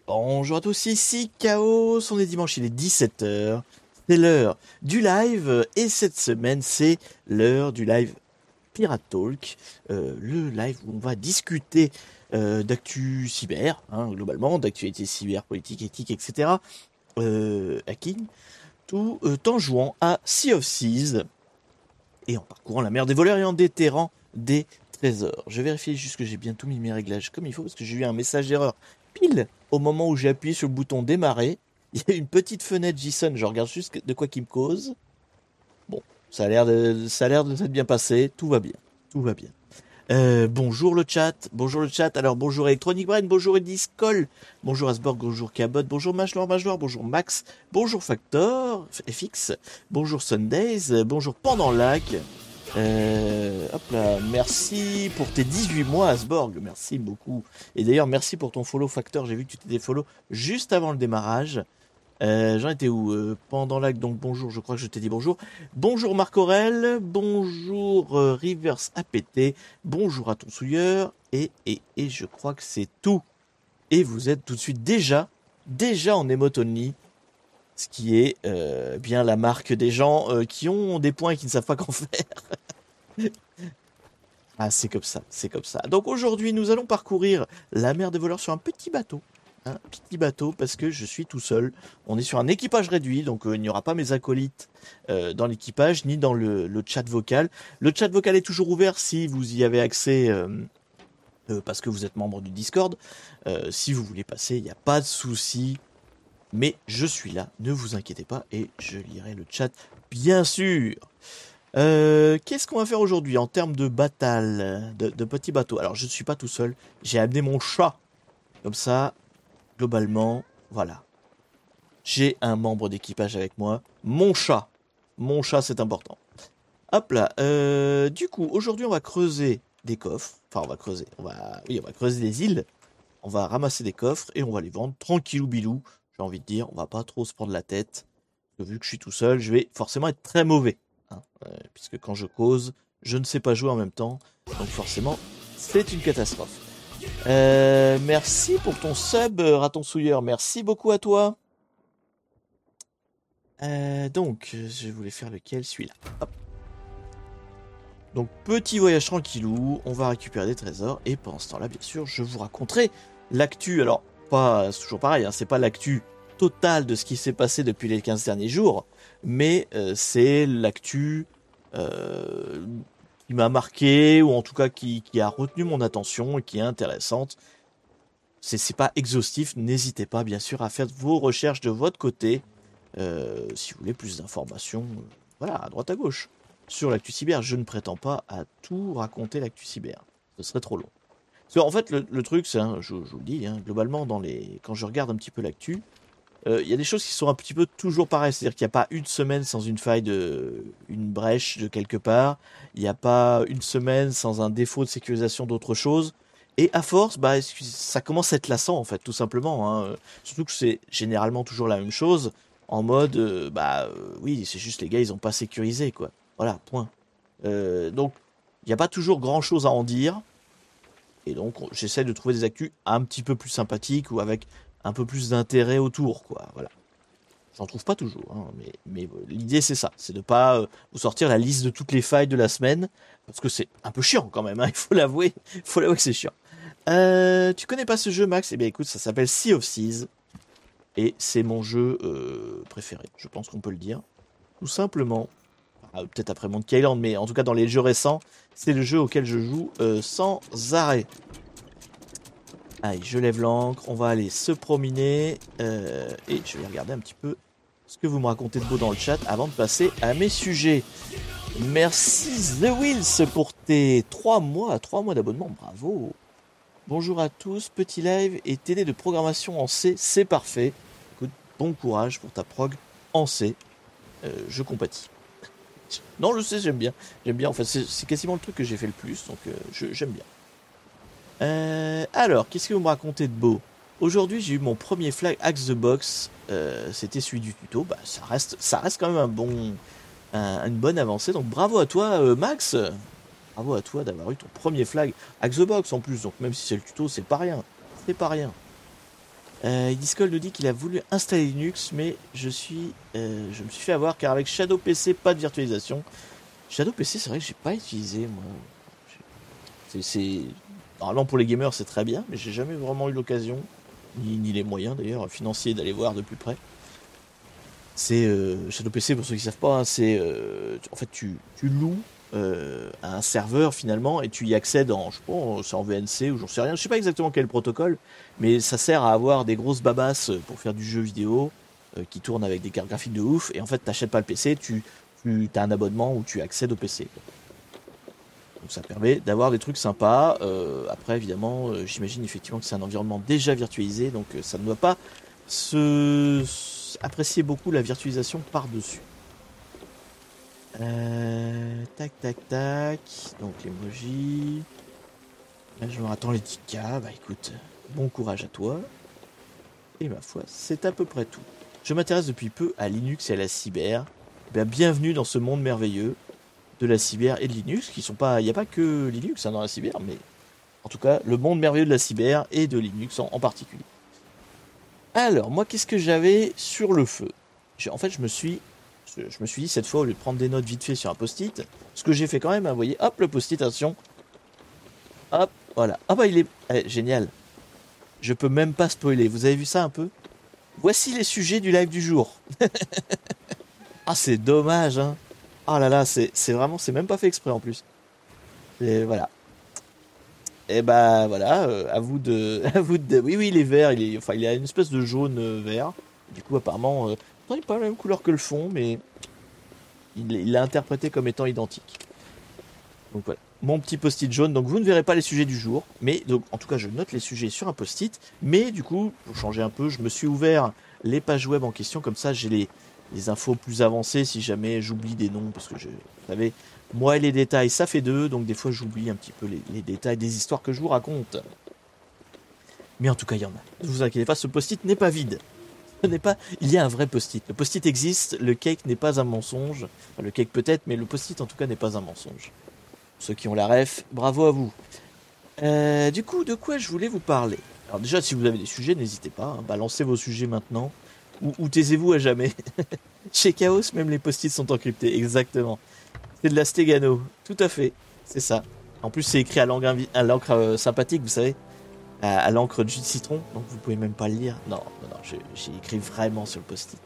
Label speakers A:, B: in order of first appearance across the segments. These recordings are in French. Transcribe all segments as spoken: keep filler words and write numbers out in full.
A: Bonjour à tous, ici Chaos, on est dimanche, il est dix-sept heures, c'est l'heure du live, et cette semaine c'est l'heure du live Pirate Talk, euh, le live où on va discuter euh, d'actu cyber, hein, globalement, d'actualité cyber, politique, éthique, et cetera, euh, hacking, tout euh, en jouant à Sea of Thieves, et en parcourant la mer des voleurs et en déterrant des trésors. Je vérifie juste que j'ai bien tout mis mes réglages comme il faut, parce que j'ai eu un message d'erreur pile au moment où j'ai appuyé sur le bouton démarrer. Il y a une petite fenêtre JSON, je regarde juste de quoi qu'il me cause. Bon, ça a l'air de, ça a l'air de s'être bien passé, tout va bien, tout va bien. Euh, bonjour le chat, bonjour le chat, alors bonjour Electronic Brain, bonjour Ediscol, bonjour Asborg, bonjour Cabot, bonjour Majlor Majlor, bonjour Max, bonjour Factor, F X, bonjour Sundays, bonjour Pendant Lac, euh, hop là, merci pour tes dix-huit mois Asborg, merci beaucoup, et d'ailleurs merci pour ton follow Factor, j'ai vu que tu t'étais follow juste avant le démarrage. Euh, J'en étais où euh, Pendant Lac, donc bonjour, je crois que je t'ai dit bonjour. Bonjour Marc Aurel, bonjour euh, Rivers A P T, bonjour à ton souilleur, et, et, et je crois que c'est tout. Et vous êtes tout de suite déjà, déjà en emote only, ce qui est euh, bien la marque des gens euh, qui ont des points et qui ne savent pas qu'en faire. Ah, c'est comme ça, c'est comme ça. Donc aujourd'hui, nous allons parcourir la mer des voleurs sur un petit bateau. Un petit bateau parce que je suis tout seul. On est sur un équipage réduit, donc euh, il n'y aura pas mes acolytes euh, dans l'équipage ni dans le, le chat vocal. Le chat vocal est toujours ouvert si vous y avez accès euh, euh, parce que vous êtes membre du Discord. Euh, si vous voulez passer, il n'y a pas de souci. Mais je suis là, ne vous inquiétez pas et je lirai le chat bien sûr. Euh, Qu'est-ce qu'on va faire aujourd'hui en termes de bataille, de, de petits bateaux? Alors je ne suis pas tout seul, j'ai amené mon chat. Comme ça, globalement, voilà. J'ai un membre d'équipage avec moi. Mon chat. Mon chat, c'est important. Hop là. Euh, du coup, aujourd'hui, on va creuser des coffres. Enfin, on va creuser. On va, oui, on va creuser des îles. On va ramasser des coffres et on va les vendre tranquillou bilou. J'ai envie de dire, on va pas trop se prendre la tête. Parce que vu que je suis tout seul, je vais forcément être très mauvais. Hein, euh, puisque quand je cause, je ne sais pas jouer en même temps. Donc forcément, c'est une catastrophe. Euh, merci pour ton sub, Raton Souilleur. Merci beaucoup à toi. Euh, donc, je voulais faire lequel? Celui-là. Hop. Donc, petit voyage tranquillou. On va récupérer des trésors. Et pendant ce temps-là, bien sûr, je vous raconterai l'actu. Alors, pas, c'est toujours pareil, hein, c'est pas l'actu totale de ce qui s'est passé depuis les quinze derniers jours. Mais euh, c'est l'actu euh, qui m'a marqué, ou en tout cas qui, qui a retenu mon attention et qui est intéressante. C'est, c'est pas exhaustif, n'hésitez pas bien sûr à faire vos recherches de votre côté, euh, si vous voulez plus d'informations, euh, voilà, à droite à gauche. Sur l'actu cyber, je ne prétends pas à tout raconter l'actu cyber, ce serait trop long. Parce que, en fait, le, le truc, c'est, hein, je, je vous le dis, hein, globalement, dans les, quand je regarde un petit peu l'actu, il euh, y a des choses qui sont un petit peu toujours pareilles, c'est-à-dire qu'il n'y a pas une semaine sans une faille de, une brèche de quelque part, il n'y a pas une semaine sans un défaut de sécurisation d'autre chose. Et à force, bah, ça commence à être lassant, en fait, tout simplement. Hein. Surtout que c'est généralement toujours la même chose, en mode, euh, bah, euh, oui, c'est juste les gars, ils n'ont pas sécurisé, quoi. Voilà, point. Euh, donc, il n'y a pas toujours grand-chose à en dire. Et donc, on- j'essaie de trouver des actus un petit peu plus sympathiques ou avec un peu plus d'intérêt autour, quoi. Voilà. J'en trouve pas toujours, hein, mais, mais euh, l'idée, c'est ça. C'est de pas euh, vous sortir la liste de toutes les failles de la semaine, parce que c'est un peu chiant, quand même, hein, il faut l'avouer. Il faut l'avouer que c'est chiant. Euh, tu connais pas ce jeu, Max? Eh bien, écoute, ça s'appelle Sea of Thieves. Et c'est mon jeu euh, préféré. Je pense qu'on peut le dire. Tout simplement. Ah, peut-être après Monkey Island, mais en tout cas, dans les jeux récents, c'est le jeu auquel je joue euh, sans arrêt. Allez, je lève l'ancre. On va aller se promener. Euh, et je vais regarder un petit peu ce que vous me racontez de beau dans le chat avant de passer à mes sujets. Merci The Wills pour tes trois mois, trois mois d'abonnement. Bravo. Bonjour à tous, petit live et T D de programmation en C, c'est parfait. Écoute, bon courage pour ta prog en C. Euh, je compatis. Non, je sais, j'aime bien. J'aime bien, en fait, c'est, c'est quasiment le truc que j'ai fait le plus, donc euh, je, j'aime bien. Euh, alors, qu'est-ce que vous me racontez de beau? Aujourd'hui, j'ai eu mon premier flag Axe the Box. Euh, c'était celui du tuto. Bah, ça reste, ça reste quand même un bon, un- une bonne avancée. Donc, bravo à toi, euh, Max. Bravo à toi d'avoir eu ton premier flag Axe the Box en plus. Donc, même si c'est le tuto, c'est pas rien. C'est pas rien. Euh, Discord nous dit qu'il a voulu installer Linux, mais je suis, euh, je me suis fait avoir car avec Shadow P C, pas de virtualisation. Shadow P C, c'est vrai que j'ai pas utilisé moi. C'est, c'est... Normalement pour les gamers c'est très bien, mais j'ai jamais vraiment eu l'occasion, ni, ni les moyens d'ailleurs financiers d'aller voir de plus près. C'est euh, Shadow P C pour ceux qui savent pas, hein, c'est euh, en fait tu, tu loues euh, un serveur finalement et tu y accèdes en, je sais pas, c'est en V N C ou j'en sais rien, je sais pas exactement quel protocole, mais ça sert à avoir des grosses babasses pour faire du jeu vidéo euh, qui tourne avec des cartes graphiques de ouf et en fait t'achètes pas le P C, tu, tu as un abonnement où tu accèdes au P C. Donc ça permet d'avoir des trucs sympas. Euh, après évidemment, euh, j'imagine effectivement que c'est un environnement déjà virtualisé, donc euh, ça ne doit pas se apprécier beaucoup la virtualisation par-dessus. Euh, tac tac tac. Donc l'emoji. Là je me attends les dix K. Bah écoute, bon courage à toi. Et ma foi, c'est à peu près tout. Je m'intéresse depuis peu à Linux et à la cyber. Eh bien, bienvenue dans ce monde merveilleux de la cyber et de Linux, qui sont pas, il n'y a pas que Linux hein, dans la cyber, mais en tout cas le monde merveilleux de la cyber et de Linux en, en particulier. Alors moi, qu'est-ce que j'avais sur le feu? J'ai- En fait, je me suis, je me suis dit cette fois au lieu de prendre des notes vite fait sur un post-it, ce que j'ai fait quand même, hein, vous voyez, hop le post-it, attention, hop, voilà, ah bah il est eh, génial. Je peux même pas spoiler. Vous avez vu ça un peu? Voici les sujets du live du jour. Ah c'est dommage, hein. Ah là là, c'est c'est vraiment, c'est même pas fait exprès en plus. Et voilà. Et bah voilà, euh, à vous de, à vous de. Oui oui, il est vert, il est, enfin il a une espèce de jaune euh, vert. Du coup apparemment, euh, non, il n'est pas la même couleur que le fond, mais il il l'a interprété comme étant identique. Donc voilà, mon petit post-it jaune. Donc vous ne verrez pas les sujets du jour, mais donc en tout cas je note les sujets sur un post-it. Mais du coup, pour changer un peu, je me suis ouvert les pages web en question, comme ça j'ai les les infos plus avancées si jamais j'oublie des noms, parce que je, vous savez, moi et les détails ça fait deux, donc des fois j'oublie un petit peu les, les détails des histoires que je vous raconte. Mais en tout cas il y en a. Ne vous inquiétez pas, ce post-it n'est pas vide. Ce n'est pas, il y a un vrai post-it. Le post-it existe, le cake n'est pas un mensonge. Enfin, le cake peut-être, mais le post-it en tout cas n'est pas un mensonge. Ceux qui ont la ref, bravo à vous. Euh, du coup, de quoi je voulais vous parler? Alors déjà, si vous avez des sujets, n'hésitez pas, hein, balancez vos sujets maintenant, ou, ou taisez-vous à jamais. Chez Chaos, même les post-it sont encryptés, exactement. C'est de la stegano, tout à fait, c'est ça. En plus, c'est écrit à l'encre, invi- à l'encre euh, sympathique, vous savez, à, à l'encre de jus de citron, donc vous pouvez même pas le lire. Non, non, non, j'ai j'ai écrit vraiment sur le post-it.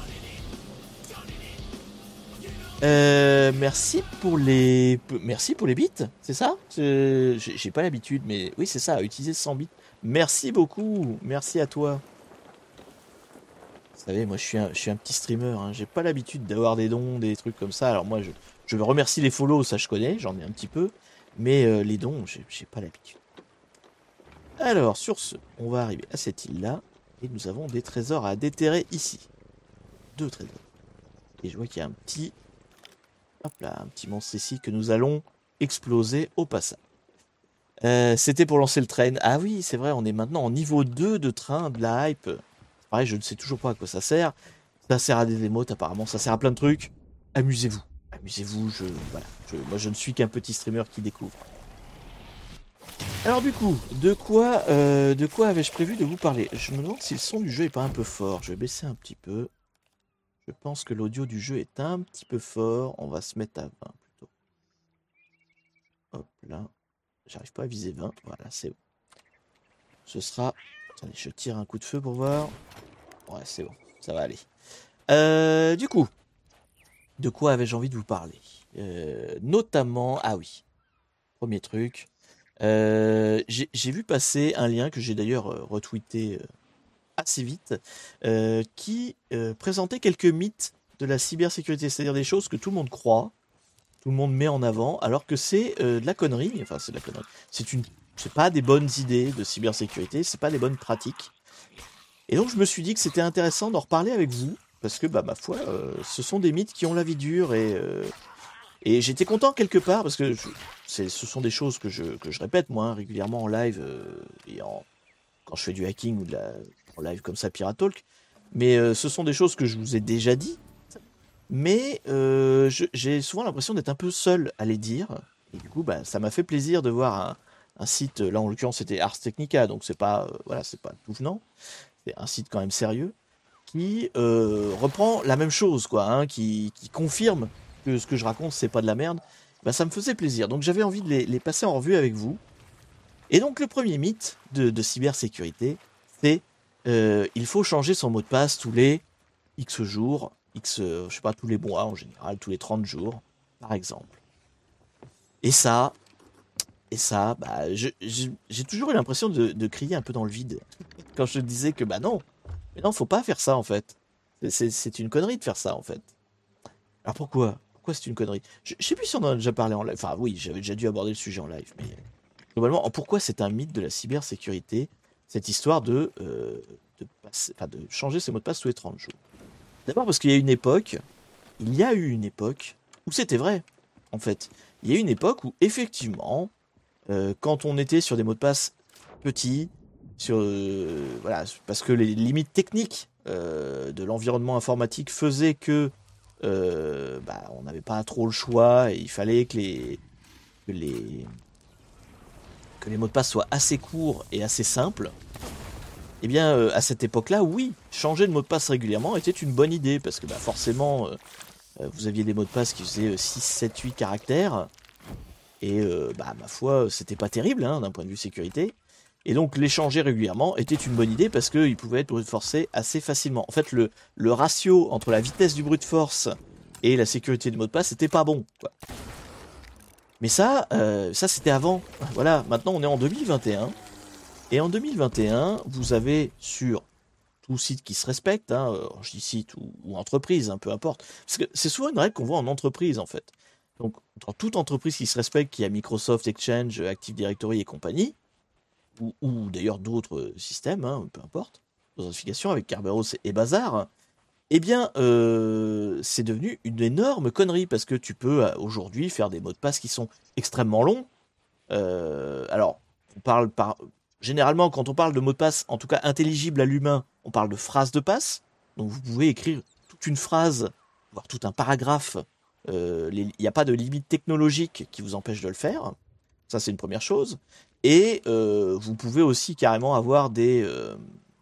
A: Euh, merci pour les, merci pour les bits, c'est ça? C'est- J'ai j'ai pas l'habitude, mais oui, c'est ça, à utiliser cent bits. Merci beaucoup, merci à toi. Vous savez, moi, je suis un, je suis un petit streamer, hein. J'ai pas l'habitude d'avoir des dons, des trucs comme ça. Alors moi, je, je remercie les follow, ça je connais, j'en ai un petit peu, mais euh, les dons, j'ai j'ai pas l'habitude. Alors, sur ce, on va arriver à cette île-là, et nous avons des trésors à déterrer ici. Deux trésors. Et je vois qu'il y a un petit, hop là, un petit monstre ici que nous allons exploser au passage. Euh, c'était pour lancer le train. Ah oui, c'est vrai, on est maintenant en niveau deux de train, de la hype. Pareil, je ne sais toujours pas à quoi ça sert. Ça sert à des émotes apparemment, ça sert à plein de trucs. Amusez-vous. Amusez-vous, je, voilà. Je, moi je ne suis qu'un petit streamer qui découvre. Alors du coup, de quoi, euh, de quoi avais-je prévu de vous parler? Je me demande si le son du jeu est pas un peu fort. Je vais baisser un petit peu. Je pense que l'audio du jeu est un petit peu fort. On va se mettre à vingt plutôt. Hop là. J'arrive pas à viser vingt. Voilà, c'est bon. Ce sera... Attendez, je tire un coup de feu pour voir. Ouais, c'est bon. Ça va aller. Euh, du coup, de quoi avais-je envie de vous parler? Euh, notamment... Ah oui. Premier truc. Euh, j'ai j'ai vu passer un lien que j'ai d'ailleurs euh, retweeté euh, assez vite, euh, qui euh, présentait quelques mythes de la cybersécurité, c'est-à-dire des choses que tout le monde croit, tout le monde met en avant, alors que c'est euh, de la connerie. Enfin, c'est de la connerie. C'est une, c'est pas des bonnes idées de cybersécurité, c'est pas des bonnes pratiques. Et donc je me suis dit que c'était intéressant d'en reparler avec vous, parce que bah ma foi, euh, ce sont des mythes qui ont la vie dure et euh, et j'étais content quelque part parce que je- c'est, ce sont des choses que je que je répète moi hein, régulièrement en live euh, et en quand je fais du hacking ou de la en live comme ça Pirate Talk. Mais euh, ce sont des choses que je vous ai déjà dit, mais euh, je- j'ai souvent l'impression d'être un peu seul à les dire. Et du coup, bah, ça m'a fait plaisir de voir un, un site. Là, en l'occurrence, c'était Ars Technica, donc c'est pas, euh, voilà, c'est pas tout venant. c'est un site quand même sérieux, qui euh, reprend la même chose, quoi, hein, qui, qui confirme que ce que je raconte, c'est pas de la merde. Bah, ça me faisait plaisir. Donc j'avais envie de les, les passer en revue avec vous. Et donc le premier mythe de, de cybersécurité, c'est euh, il faut changer son mot de passe tous les X jours, X, euh, je sais pas, tous les mois en général, tous les trente jours, par exemple. Et ça, et ça, bah, je- je- j'ai toujours eu l'impression de, de crier un peu dans le vide quand je disais que bah non, mais non, faut pas faire ça en fait. C'est c'est- c'est une connerie de faire ça en fait. Alors pourquoi? Pourquoi c'est une connerie? Je, je sais plus si on en a déjà parlé en live. Enfin oui, j'avais déjà dû aborder le sujet en live, mais globalement, en pourquoi c'est un mythe de la cybersécurité, cette histoire de, euh, de, passer- enfin, de changer ses mots de passe tous les trente jours. D'abord parce qu'il y a une époque, il y a eu une époque où c'était vrai, en fait. Il y a eu une époque où, effectivement, euh, quand on était sur des mots de passe petits, sur, euh, voilà, parce que les limites techniques euh, de l'environnement informatique faisaient que euh, bah, on n'avait pas trop le choix et il fallait que les, que les, que les mots de passe soient assez courts et assez simples. Eh bien, euh, à cette époque-là, oui, changer de mot de passe régulièrement était une bonne idée, parce que bah, forcément, euh, euh, vous aviez des mots de passe qui faisaient euh, six, sept, huit caractères, et euh, bah, ma foi, c'était pas terrible hein, d'un point de vue sécurité. Et donc, les changer régulièrement était une bonne idée, parce qu'ils pouvaient être brute forcés assez facilement. En fait, le, le ratio entre la vitesse du brute force et la sécurité du mot de passe n'était pas bon, quoi. Mais ça, euh, ça c'était avant. Voilà, maintenant on est en deux mille vingt et un. Et en deux mille vingt et un, vous avez sur tout site qui se respecte, hein, euh, je dis site ou, ou entreprise, hein, peu importe. Parce que c'est souvent une règle qu'on voit en entreprise, en fait. Donc, dans toute entreprise qui se respecte, qui a Microsoft, Exchange, Active Directory et compagnie, ou, ou d'ailleurs d'autres euh, systèmes, hein, peu importe, d'authentification avec Kerberos et Bazar, eh bien, euh, c'est devenu une énorme connerie parce que tu peux euh, aujourd'hui faire des mots de passe qui sont extrêmement longs. Euh, alors, on parle par. Généralement, quand on parle de mots de passe, en tout cas intelligible à l'humain, on parle de phrase de passe. Donc, vous pouvez écrire toute une phrase, voire tout un paragraphe. Euh, les- Il n'y a pas de limite technologique qui vous empêche de le faire. Ça, c'est une première chose. Et euh, vous pouvez aussi carrément avoir des, euh,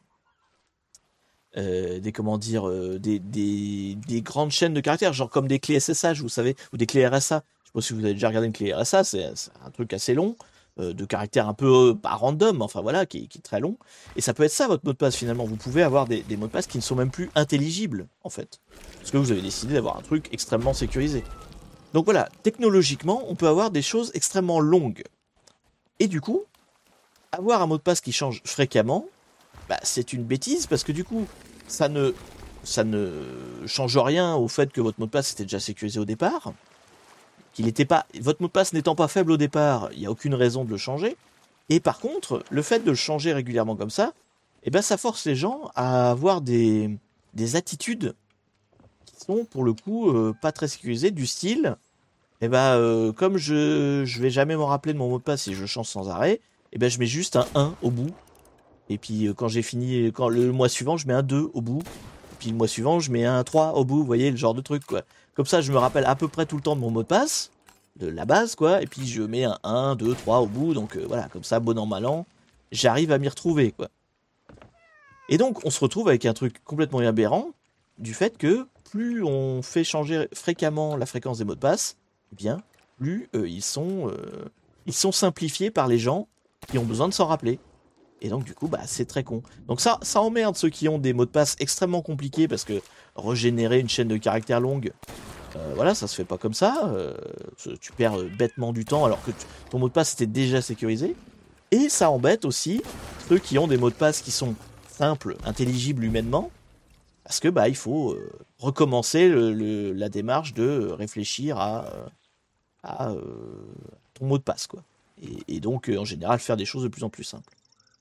A: euh, des comment dire, euh, des, des, des grandes chaînes de caractères, genre comme des clés S S H, vous savez, ou des clés R S A. Je sais pas si vous avez déjà regardé une clé R S A, c'est c'est un truc assez long, euh, de caractères un peu, euh, pas random, enfin voilà, qui, qui est très long. Et ça peut être ça votre mot de passe finalement. Vous pouvez avoir des, des mots de passe qui ne sont même plus intelligibles, en fait. Parce que vous avez décidé d'avoir un truc extrêmement sécurisé. Donc voilà, technologiquement, on peut avoir des choses extrêmement longues. Et du coup, avoir un mot de passe qui change fréquemment, bah, c'est une bêtise parce que du coup, ça ne, ça ne change rien au fait que votre mot de passe était déjà sécurisé au départ, qu'il n'était pas, votre mot de passe n'étant pas faible au départ, il n'y a aucune raison de le changer. Et par contre, le fait de le changer régulièrement comme ça, eh ben, ça force les gens à avoir des, des attitudes qui sont pour le coup euh, pas très sécurisées, du style, eh ben, euh, comme je je vais jamais m'en rappeler de mon mot de passe si je le change sans arrêt, eh ben, je mets juste un un au bout. Et puis euh, quand j'ai fini, quand le mois suivant, je mets un deux au bout. Et puis le mois suivant, je mets un trois au bout. Vous voyez, le genre de truc, quoi. Comme ça, je me rappelle à peu près tout le temps de mon mot de passe, de la base, quoi. Et puis je mets un un, deux, trois au bout. Donc euh, voilà, comme ça, bon an, mal an, j'arrive à m'y retrouver, quoi. Et donc, on se retrouve avec un truc complètement aberrant du fait que plus on fait changer fréquemment la fréquence des mots de passe, eh bien, plus euh, ils sont, euh, ils sont simplifiés par les gens qui ont besoin de s'en rappeler. Et donc, du coup, bah, c'est très con. Donc ça, ça emmerde ceux qui ont des mots de passe extrêmement compliqués parce que régénérer une chaîne de caractères longue, euh, voilà, ça se fait pas comme ça. Euh, tu perds euh, bêtement du temps alors que tu- ton mot de passe était déjà sécurisé. Et ça embête aussi ceux qui ont des mots de passe qui sont simples, intelligibles humainement, parce que bah il faut euh, recommencer le- le- la démarche de réfléchir à, euh, à euh, ton mot de passe, quoi. Et, et donc, euh, en général, faire des choses de plus en plus simples.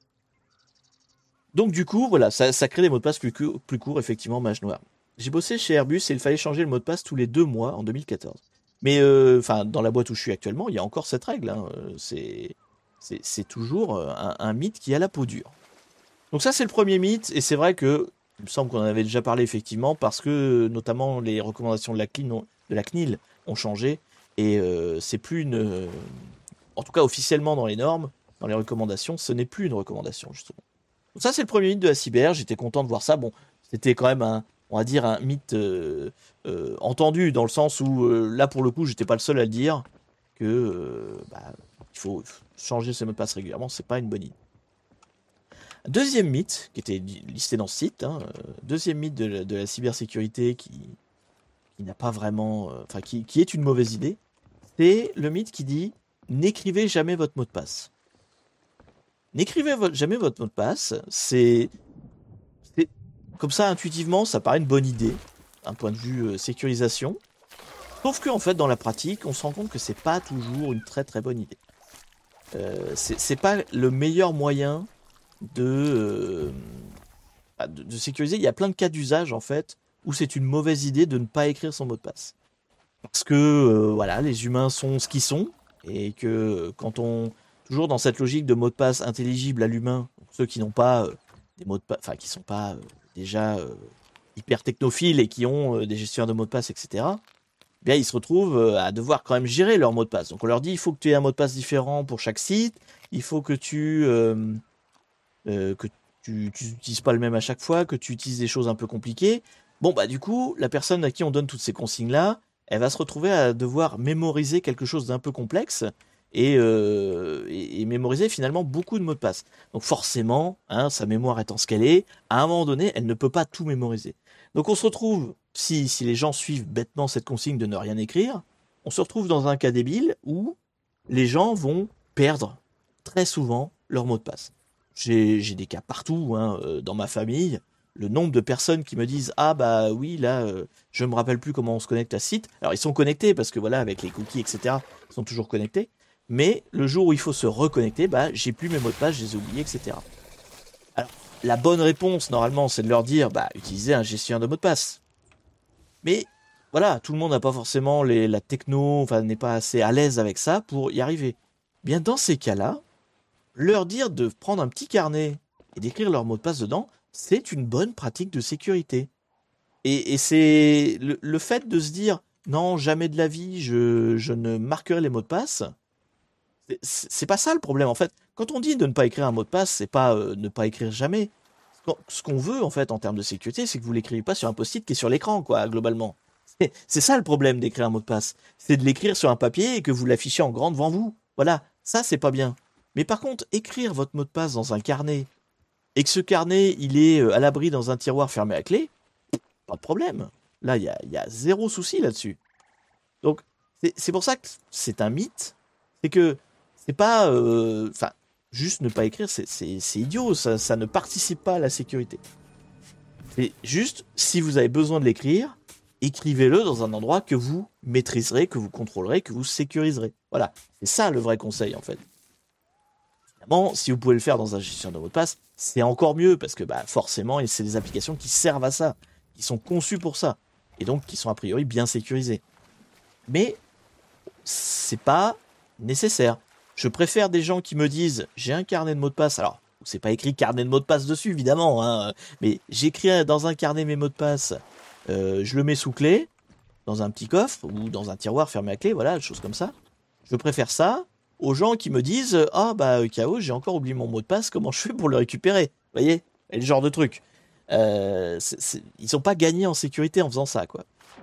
A: Donc du coup, voilà, ça, ça crée des mots de passe plus, cou- plus courts, effectivement, Mage Noir. J'ai bossé chez Airbus et il fallait changer le mot de passe tous les deux mois en deux mille quatorze. Mais euh, enfin, dans la boîte où je suis actuellement, il y a encore cette règle, hein. Euh, C'est, c'est, c'est toujours euh, un, un mythe qui a la peau dure. Donc ça, c'est le premier mythe, et c'est vrai que il me semble qu'on en avait déjà parlé effectivement, parce que notamment les recommandations de la C N I L, ont, de la C N I L ont changé, et euh, c'est plus une, en tout cas officiellement dans les normes, dans les recommandations, ce n'est plus une recommandation justement. Ça, c'est le premier mythe de la cyber. J'étais content de voir ça. Bon, c'était quand même un, on va dire, un mythe euh, euh, entendu dans le sens où euh, là, pour le coup, j'étais pas le seul à le dire que euh, bah, il faut changer ses mots de passe régulièrement. C'est pas une bonne idée. Deuxième mythe qui était listé dans ce site. Hein, euh, deuxième mythe de la, de la cybersécurité qui, qui n'a pas vraiment, euh, enfin, qui, qui est une mauvaise idée. C'est le mythe qui dit n'écrivez jamais votre mot de passe. N'écrivez vo- jamais votre mot de passe. C'est C'est- Comme ça, intuitivement, ça paraît une bonne idée, d'un point de vue euh, sécurisation. Sauf que, en fait, dans la pratique, on se rend compte que c'est pas toujours une très très bonne idée. Euh, c'est c'est pas le meilleur moyen de, euh, bah, de, de sécuriser. Il y a plein de cas d'usage, en fait, où c'est une mauvaise idée de ne pas écrire son mot de passe. Parce que, euh, voilà, les humains sont ce qu'ils sont, et que euh, quand on... Toujours dans cette logique de mot de passe intelligible à l'humain, ceux qui n'ont pas euh, des mots de passe, enfin, qui sont pas euh, déjà euh, hyper technophiles et qui ont euh, des gestionnaires de mots de passe, et cetera, eh bien, ils se retrouvent euh, à devoir quand même gérer leur mot de passe. Donc, on leur dit, il faut que tu aies un mot de passe différent pour chaque site, il faut que tu... euh, euh, que tu n'utilises pas le même à chaque fois, que tu utilises des choses un peu compliquées. Bon, bah du coup, la personne à qui on donne toutes ces consignes-là, elle va se retrouver à devoir mémoriser quelque chose d'un peu complexe et, euh, et, et mémoriser finalement beaucoup de mots de passe. Donc forcément, hein, sa mémoire étant ce qu'elle est, à un moment donné, elle ne peut pas tout mémoriser. Donc on se retrouve, si, si les gens suivent bêtement cette consigne de ne rien écrire, on se retrouve dans un cas débile où les gens vont perdre très souvent leur mot de passe. J'ai j'ai des cas partout hein, euh, dans ma famille. Le nombre de personnes qui me disent ah bah oui là euh, je me rappelle plus comment on se connecte à ce site. Alors ils sont connectés parce que voilà avec les cookies et cetera ils sont toujours connectés. Mais le jour où il faut se reconnecter bah j'ai plus mes mots de passe, je les ai oubliés et cetera. Alors la bonne réponse normalement c'est de leur dire bah utilisez un gestionnaire de mots de passe. Mais voilà tout le monde n'a pas forcément les, la techno, enfin n'est pas assez à l'aise avec ça pour y arriver. Bien dans ces cas-là leur dire de prendre un petit carnet et d'écrire leur mot de passe dedans, c'est une bonne pratique de sécurité. Et, et c'est le, le fait de se dire non, jamais de la vie, je, je ne marquerai les mots de passe. C'est c'est pas ça le problème en fait. Quand on dit de ne pas écrire un mot de passe, c'est pas euh, ne pas écrire jamais. Ce qu'on ce qu'on veut en fait en termes de sécurité, c'est que vous l'écrivez pas sur un post-it qui est sur l'écran, quoi, globalement. C'est c'est ça le problème d'écrire un mot de passe. C'est de l'écrire sur un papier et que vous l'affichez en grand devant vous. Voilà, ça c'est pas bien. Mais par contre, écrire votre mot de passe dans un carnet et que ce carnet il est euh, à l'abri dans un tiroir fermé à clé, pas de problème. Là, il y a, il y a zéro souci là-dessus. Donc, c'est c'est pour ça que c'est un mythe. C'est que c'est pas. euh, Enfin, juste ne pas écrire, c'est c'est- c'est idiot. Ça, ça ne participe pas à la sécurité. C'est juste, si vous avez besoin de l'écrire, écrivez-le dans un endroit que vous maîtriserez, que vous contrôlerez, que vous sécuriserez. Voilà. C'est ça le vrai conseil, en fait. Évidemment, si vous pouvez le faire dans un gestionnaire de mot de passe, c'est encore mieux parce que bah, forcément, c'est des applications qui servent à ça, qui sont conçues pour ça, et donc qui sont a priori bien sécurisées. Mais c'est pas nécessaire. Je préfère des gens qui me disent j'ai un carnet de mots de passe. Alors, c'est pas écrit carnet de mots de passe dessus, évidemment, hein, mais j'écris dans un carnet mes mots de passe. Euh, je le mets sous clé, dans un petit coffre ou dans un tiroir fermé à clé, voilà, des choses comme ça. Je préfère ça aux gens qui me disent ah bah K O, j'ai encore oublié mon mot de passe, comment je fais pour le récupérer? Vous voyez? Et le genre de truc. Euh, c'est- c'est- ils sont pas gagnés en sécurité en faisant ça, quoi.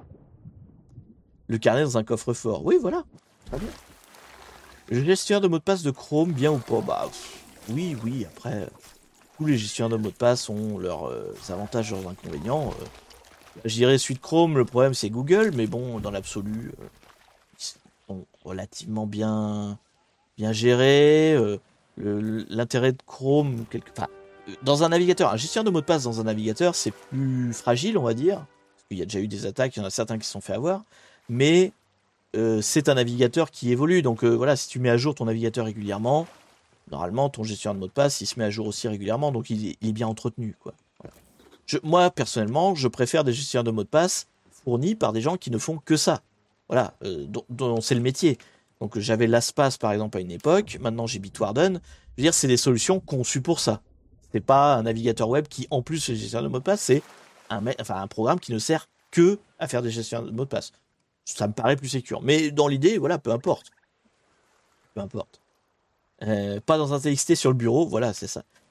A: Le carnet dans un coffre-fort. Oui, voilà. Très bien. Le gestionnaire de mot de passe de Chrome, bien ou pas? Bah, pff, oui, oui, après, tous les gestionnaires de mot de passe ont leurs euh, avantages et leurs inconvénients. Euh, je dirais suite Chrome, le problème c'est Google, mais bon, dans l'absolu, euh, ils sont relativement bien, bien gérés. Euh, le- l'intérêt de Chrome, quelque... enfin, euh, dans un navigateur, un gestionnaire de mot de passe dans un navigateur, c'est plus fragile, on va dire. Parce qu'il y a déjà eu des attaques, il y en a certains qui se sont fait avoir. Mais euh, c'est un navigateur qui évolue. Donc euh, voilà, si tu mets à jour ton navigateur régulièrement, normalement ton gestionnaire de mot de passe il se met à jour aussi régulièrement, donc il est, il est bien entretenu, quoi. Voilà. Je, moi personnellement, je préfère des gestionnaires de mots de passe fournis par des gens qui ne font que ça. Voilà, euh, dont, dont c'est le métier. Donc j'avais LastPass par exemple à une époque, maintenant j'ai Bitwarden. Je veux dire, c'est des solutions conçues pour ça. C'est pas un navigateur web qui, en plus de gestionnaire de mot de passe, c'est un, enfin, un programme qui ne sert que à faire des gestionnaires de mots de passe. Ça me paraît plus sécure. Mais dans l'idée, voilà, peu importe. Peu importe. Euh, pas dans un T X T sur le bureau, voilà, c'est ça.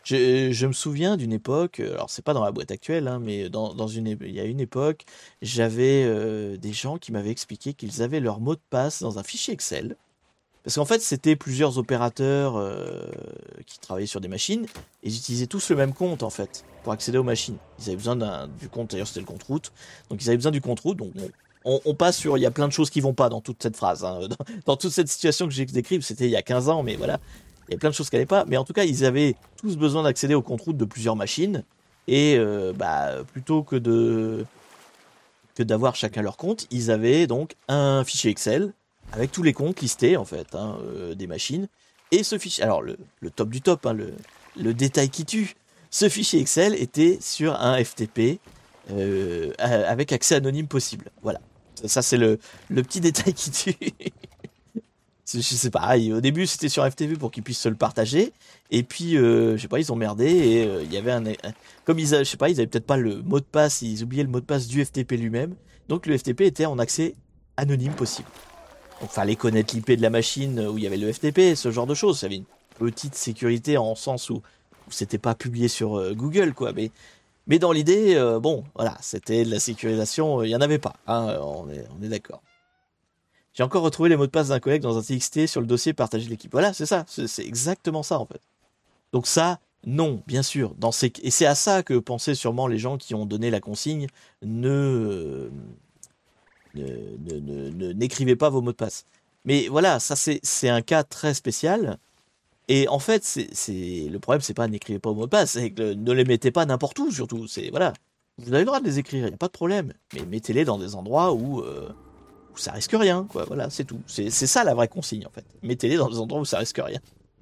A: Je, je me souviens d'une époque, euh, alors c'est pas dans la boîte actuelle, hein, mais dans, dans une, é- il y a une époque, j'avais euh, des gens qui m'avaient expliqué qu'ils avaient leur mot de passe dans un fichier Excel. Parce qu'en fait, c'était plusieurs opérateurs euh, qui travaillaient sur des machines, et ils utilisaient tous le même compte, en fait, pour accéder aux machines. Ils avaient besoin d'un, du compte, d'ailleurs c'était le compte route, donc ils avaient besoin du compte route, donc bon, on, on passe sur, il y a plein de choses qui vont pas dans toute cette phrase, hein, dans, dans toute cette situation que j'ai décrite, c'était il y a quinze ans, mais voilà, il y a plein de choses qui n'allaient pas, mais en tout cas, ils avaient tous besoin d'accéder au compte route de plusieurs machines, et euh, bah, plutôt que de que d'avoir chacun leur compte, ils avaient donc un fichier Excel avec tous les comptes listés en fait hein, euh, des machines. Et ce fichier, alors le, le top du top, hein, le, le détail qui tue, ce fichier Excel était sur un F T P euh, avec accès anonyme possible. Voilà, ça c'est le, le petit détail qui tue. C'est c'est pareil, au début c'était sur F T P pour qu'ils puissent se le partager, et puis euh, je sais pas, ils ont merdé, et euh, il y avait un, un- comme ils, a- je sais pas, ils avaient peut-être pas le mot de passe, ils oubliaient le mot de passe du F T P lui-même, donc le F T P était en accès anonyme possible. Donc fallait connaître l'I P de la machine où il y avait le F T P, ce genre de choses, ça avait une petite sécurité en sens où, où c'était pas publié sur euh, Google quoi, mais mais dans l'idée, euh, bon, voilà, c'était de la sécurisation, euh, il y en avait pas, hein, on est on est d'accord. J'ai encore retrouvé les mots de passe d'un collègue dans un T X T sur le dossier partagé de l'équipe. Voilà, c'est ça, c'est c'est exactement ça en fait. Donc ça, non, bien sûr. Dans ces... Et c'est à ça que pensaient sûrement les gens qui ont donné la consigne, ne, euh, ne, ne- ne- ne- n'écrivez pas vos mots de passe. Mais voilà, ça c'est c'est un cas très spécial. Et en fait, c'est c'est le problème, c'est pas n'écrivez pas vos mots de passe, c'est que le- ne les mettez pas n'importe où surtout. C'est voilà, vous avez le droit de les écrire, il y a pas de problème. Mais mettez-les dans des endroits où euh, où ça risque rien, quoi. Voilà, c'est tout. C'est c'est ça la vraie consigne, en fait. Mettez-les dans des endroits où ça risque rien.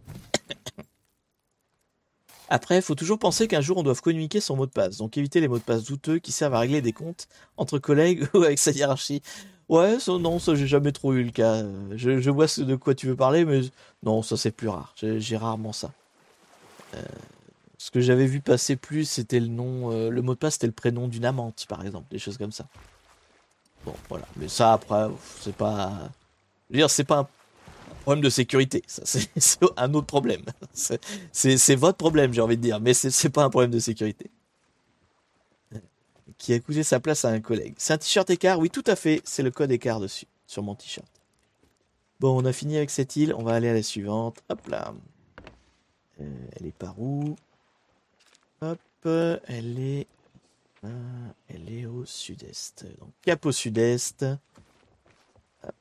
A: Après, il faut toujours penser qu'un jour on doit communiquer son mot de passe, donc éviter les mots de passe douteux qui servent à régler des comptes entre collègues ou avec sa hiérarchie. Ouais, ça, non, ça j'ai jamais trop eu le cas. Euh, Je, je vois ce de quoi tu veux parler, mais non, ça c'est plus rare. J'ai j'ai rarement ça. Ce que j'avais vu passer plus, c'était le nom, euh, le mot de passe, c'était le prénom d'une amante, par exemple, des choses comme ça. Bon, voilà. Mais ça, après, c'est pas, je veux dire, c'est pas un problème de sécurité. Ça, c'est c'est un autre problème. C'est c'est- c'est votre problème, j'ai envie de dire, mais c'est c'est pas un problème de sécurité. Qui a coûté sa place à un collègue. C'est un t-shirt écart? Oui, tout à fait. C'est le code écart dessus, sur mon t-shirt. Bon, on a fini avec cette île. On va aller à la suivante. Hop là. Euh, elle est par où? Hop. Elle est. Ah, elle est au sud-est. Donc, cap au sud-est. Hop,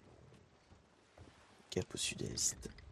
A: cap au sud-est.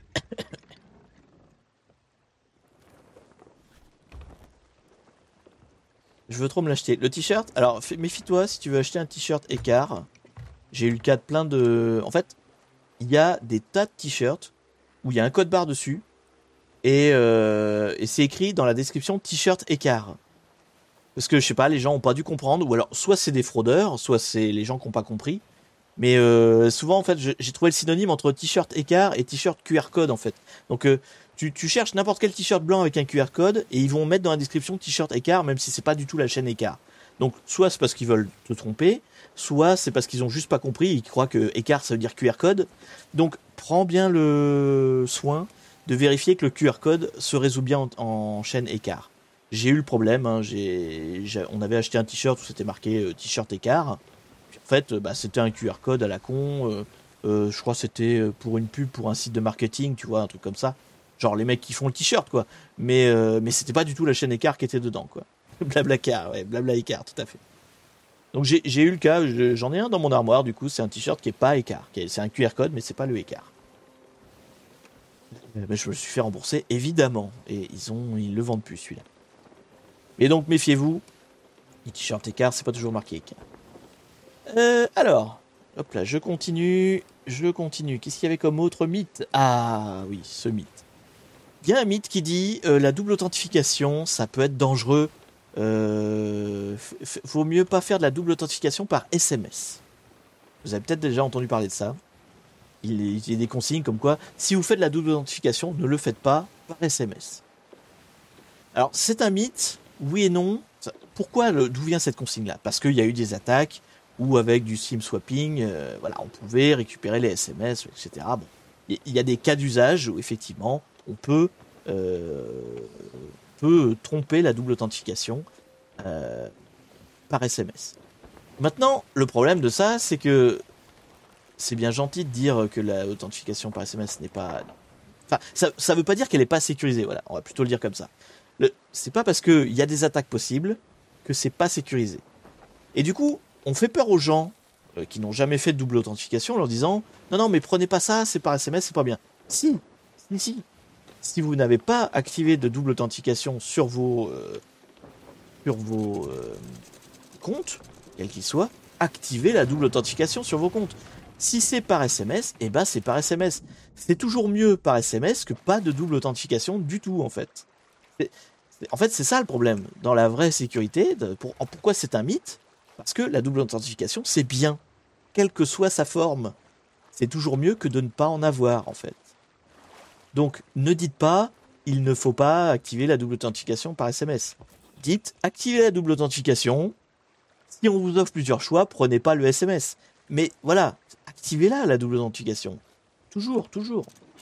A: Je veux trop me l'acheter. Le t-shirt, alors fais- méfie-toi si tu veux acheter un t-shirt écart. J'ai eu le cas de plein de. En fait, il y a des tas de t-shirts où il y a un code barre dessus et, euh, et c'est écrit dans la description t-shirt écart. Parce que je sais pas, les gens ont pas dû comprendre, ou alors soit c'est des fraudeurs, soit c'est les gens qui ont pas compris. Mais euh, souvent en fait, je- j'ai trouvé le synonyme entre t-shirt écart et t-shirt Q R code en fait. Donc euh, tu, tu cherches n'importe quel t-shirt blanc avec un Q R code et ils vont mettre dans la description t-shirt écart, même si c'est pas du tout la chaîne écart. Donc soit c'est parce qu'ils veulent te tromper, soit c'est parce qu'ils ont juste pas compris, ils croient que écart ça veut dire Q R code. Donc prends bien le soin de vérifier que le Q R code se résout bien en, en chaîne écart. J'ai eu le problème, hein, j'ai, j'ai- on avait acheté un t-shirt où c'était marqué euh, t-shirt écart. Puis en fait, euh, bah, c'était un Q R code à la con. euh, euh, je crois que c'était euh, pour une pub pour un site de marketing, tu vois, un truc comme ça. Genre les mecs qui font le t-shirt, quoi. Mais, euh, mais c'était pas du tout la chaîne écart qui était dedans, quoi. Blablacar, ouais, blabla écart, tout à fait. Donc j'ai j'ai eu le cas, je- j'en ai un dans mon armoire, du coup, c'est un t-shirt qui est pas écart. qui est- C'est un Q R code, mais c'est pas le écart. Euh, bah, je me suis fait rembourser, évidemment. Et ils ont, ils le vendent plus, celui-là. Et donc méfiez-vous, les t-shirts écart, c'est pas toujours marqué écart. Euh, alors, hop là, je continue, je continue. Qu'est-ce qu'il y avait comme autre mythe? Ah oui, ce mythe. Il y a un mythe qui dit euh, la double authentification, ça peut être dangereux. Euh, f- f- vaut mieux pas faire de la double authentification par S M S. Vous avez peut-être déjà entendu parler de ça. Il y il y a des consignes comme quoi, si vous faites de la double authentification, ne le faites pas par S M S. Alors, c'est un mythe, oui et non. Ça- Pourquoi, le- d'où vient cette consigne-là? Parce qu'il y a eu des attaques où, avec du SIM swapping, euh, voilà, on pouvait récupérer les S M S, et cetera. Bon, il y a des cas d'usage où, effectivement, on peut euh, peut tromper la double authentification euh, par S M S. Maintenant, le problème de ça, c'est que c'est bien gentil de dire que la authentification par S M S n'est pas... Enfin, ça, ça veut pas dire qu'elle n'est pas sécurisée, voilà, on va plutôt le dire comme ça. Le... C'est pas parce qu'il y a des attaques possibles que c'est pas sécurisé. Et du coup, on fait peur aux gens euh, qui n'ont jamais fait de double authentification en leur disant « Non, non, mais prenez pas ça, c'est par S M S, c'est pas bien. » Si, si, si. Si vous n'avez pas activé de double authentification sur vos, euh, sur vos euh, comptes, quels qu'ils soient, activez la double authentification sur vos comptes. Si c'est par S M S, eh ben c'est par S M S. C'est toujours mieux par S M S que pas de double authentification du tout, en fait. C'est, c'est, en fait, c'est ça le problème. Dans la vraie sécurité, de, pour, pourquoi c'est un mythe? Parce que la double authentification, c'est bien. Quelle que soit sa forme. C'est toujours mieux que de ne pas en avoir, en fait. Donc, ne dites pas, il ne faut pas activer la double authentification par S M S. Dites, activez la double authentification. Si on vous offre plusieurs choix, prenez pas le S M S. Mais voilà, activez-la, la double authentification. Toujours, toujours.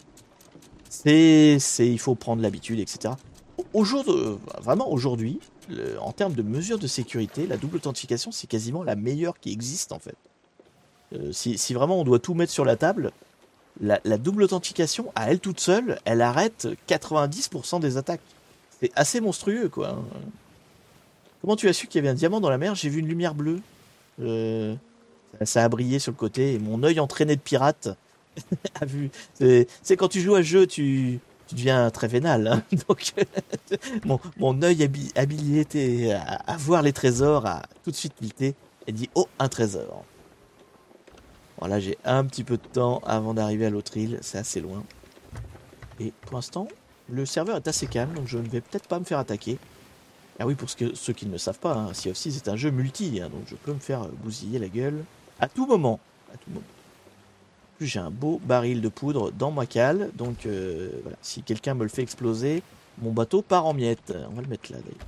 A: C'est, c'est, il faut prendre l'habitude, et cetera. Aujourd'hui, vraiment aujourd'hui, le, en termes de mesures de sécurité, la double authentification, c'est quasiment la meilleure qui existe, en fait. Euh, si, si vraiment on doit tout mettre sur la table, la, la double authentification, à elle toute seule, elle arrête quatre-vingt-dix pour cent des attaques. C'est assez monstrueux, quoi. Hein. Comment tu as su qu'il y avait un diamant dans la mer? J'ai vu une lumière bleue. Euh, ça, ça a brillé sur le côté et mon œil entraîné de pirate a vu. C'est, c'est quand tu joues à ce jeu, tu, tu deviens très vénal. Hein. Donc, mon, mon œil habi, habilité à, à voir les trésors a tout de suite tilté et dit « Oh, un trésor !» Bon, là, j'ai un petit peu de temps avant d'arriver à l'autre île. C'est assez loin. Et pour l'instant, le serveur est assez calme, donc je ne vais peut-être pas me faire attaquer. Ah oui, pour ce que, ceux qui ne le savent pas, hein, Sea of Thieves est un jeu multi, hein, donc je peux me faire bousiller la gueule à tout moment. À tout moment. En plus, j'ai un beau baril de poudre dans ma cale, donc euh, voilà, si quelqu'un me le fait exploser, mon bateau part en miettes. On va le mettre là, d'ailleurs.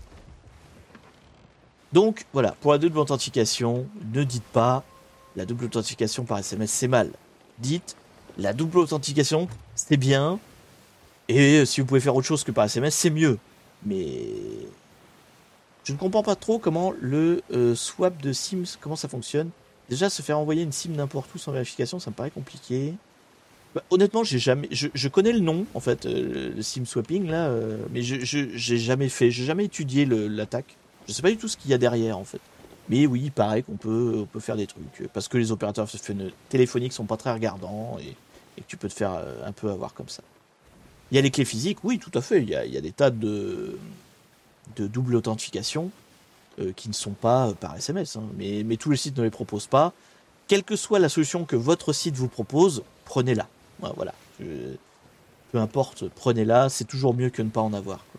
A: Donc, voilà, pour la double authentification, ne dites pas la double authentification par S M S, c'est mal. Dites la double authentification, c'est bien, et si vous pouvez faire autre chose que par S M S, c'est mieux. Mais... je ne comprends pas trop comment le euh, swap de SIM, comment ça fonctionne. Déjà, se faire envoyer une SIM n'importe où sans vérification, ça me paraît compliqué. Bah, honnêtement, j'ai jamais, je, je connais le nom, en fait, euh, le SIM swapping, là, euh, mais je, je, j'ai jamais fait, j'ai jamais étudié le, l'attaque. Je sais pas du tout ce qu'il y a derrière, en fait. Mais oui, il paraît qu'on peut, on peut faire des trucs, parce que les opérateurs téléphoniques sont pas très regardants, et, et que tu peux te faire un peu avoir comme ça. Il y a les clés physiques, oui, tout à fait, il y a, il y a des tas de... de double authentification euh, qui ne sont pas euh, par S M S. Hein. Mais, mais tous les sites ne les proposent pas. Quelle que soit la solution que votre site vous propose, prenez-la. Ouais, voilà. Euh, peu importe, prenez-la. C'est toujours mieux que ne pas en avoir. Quoi.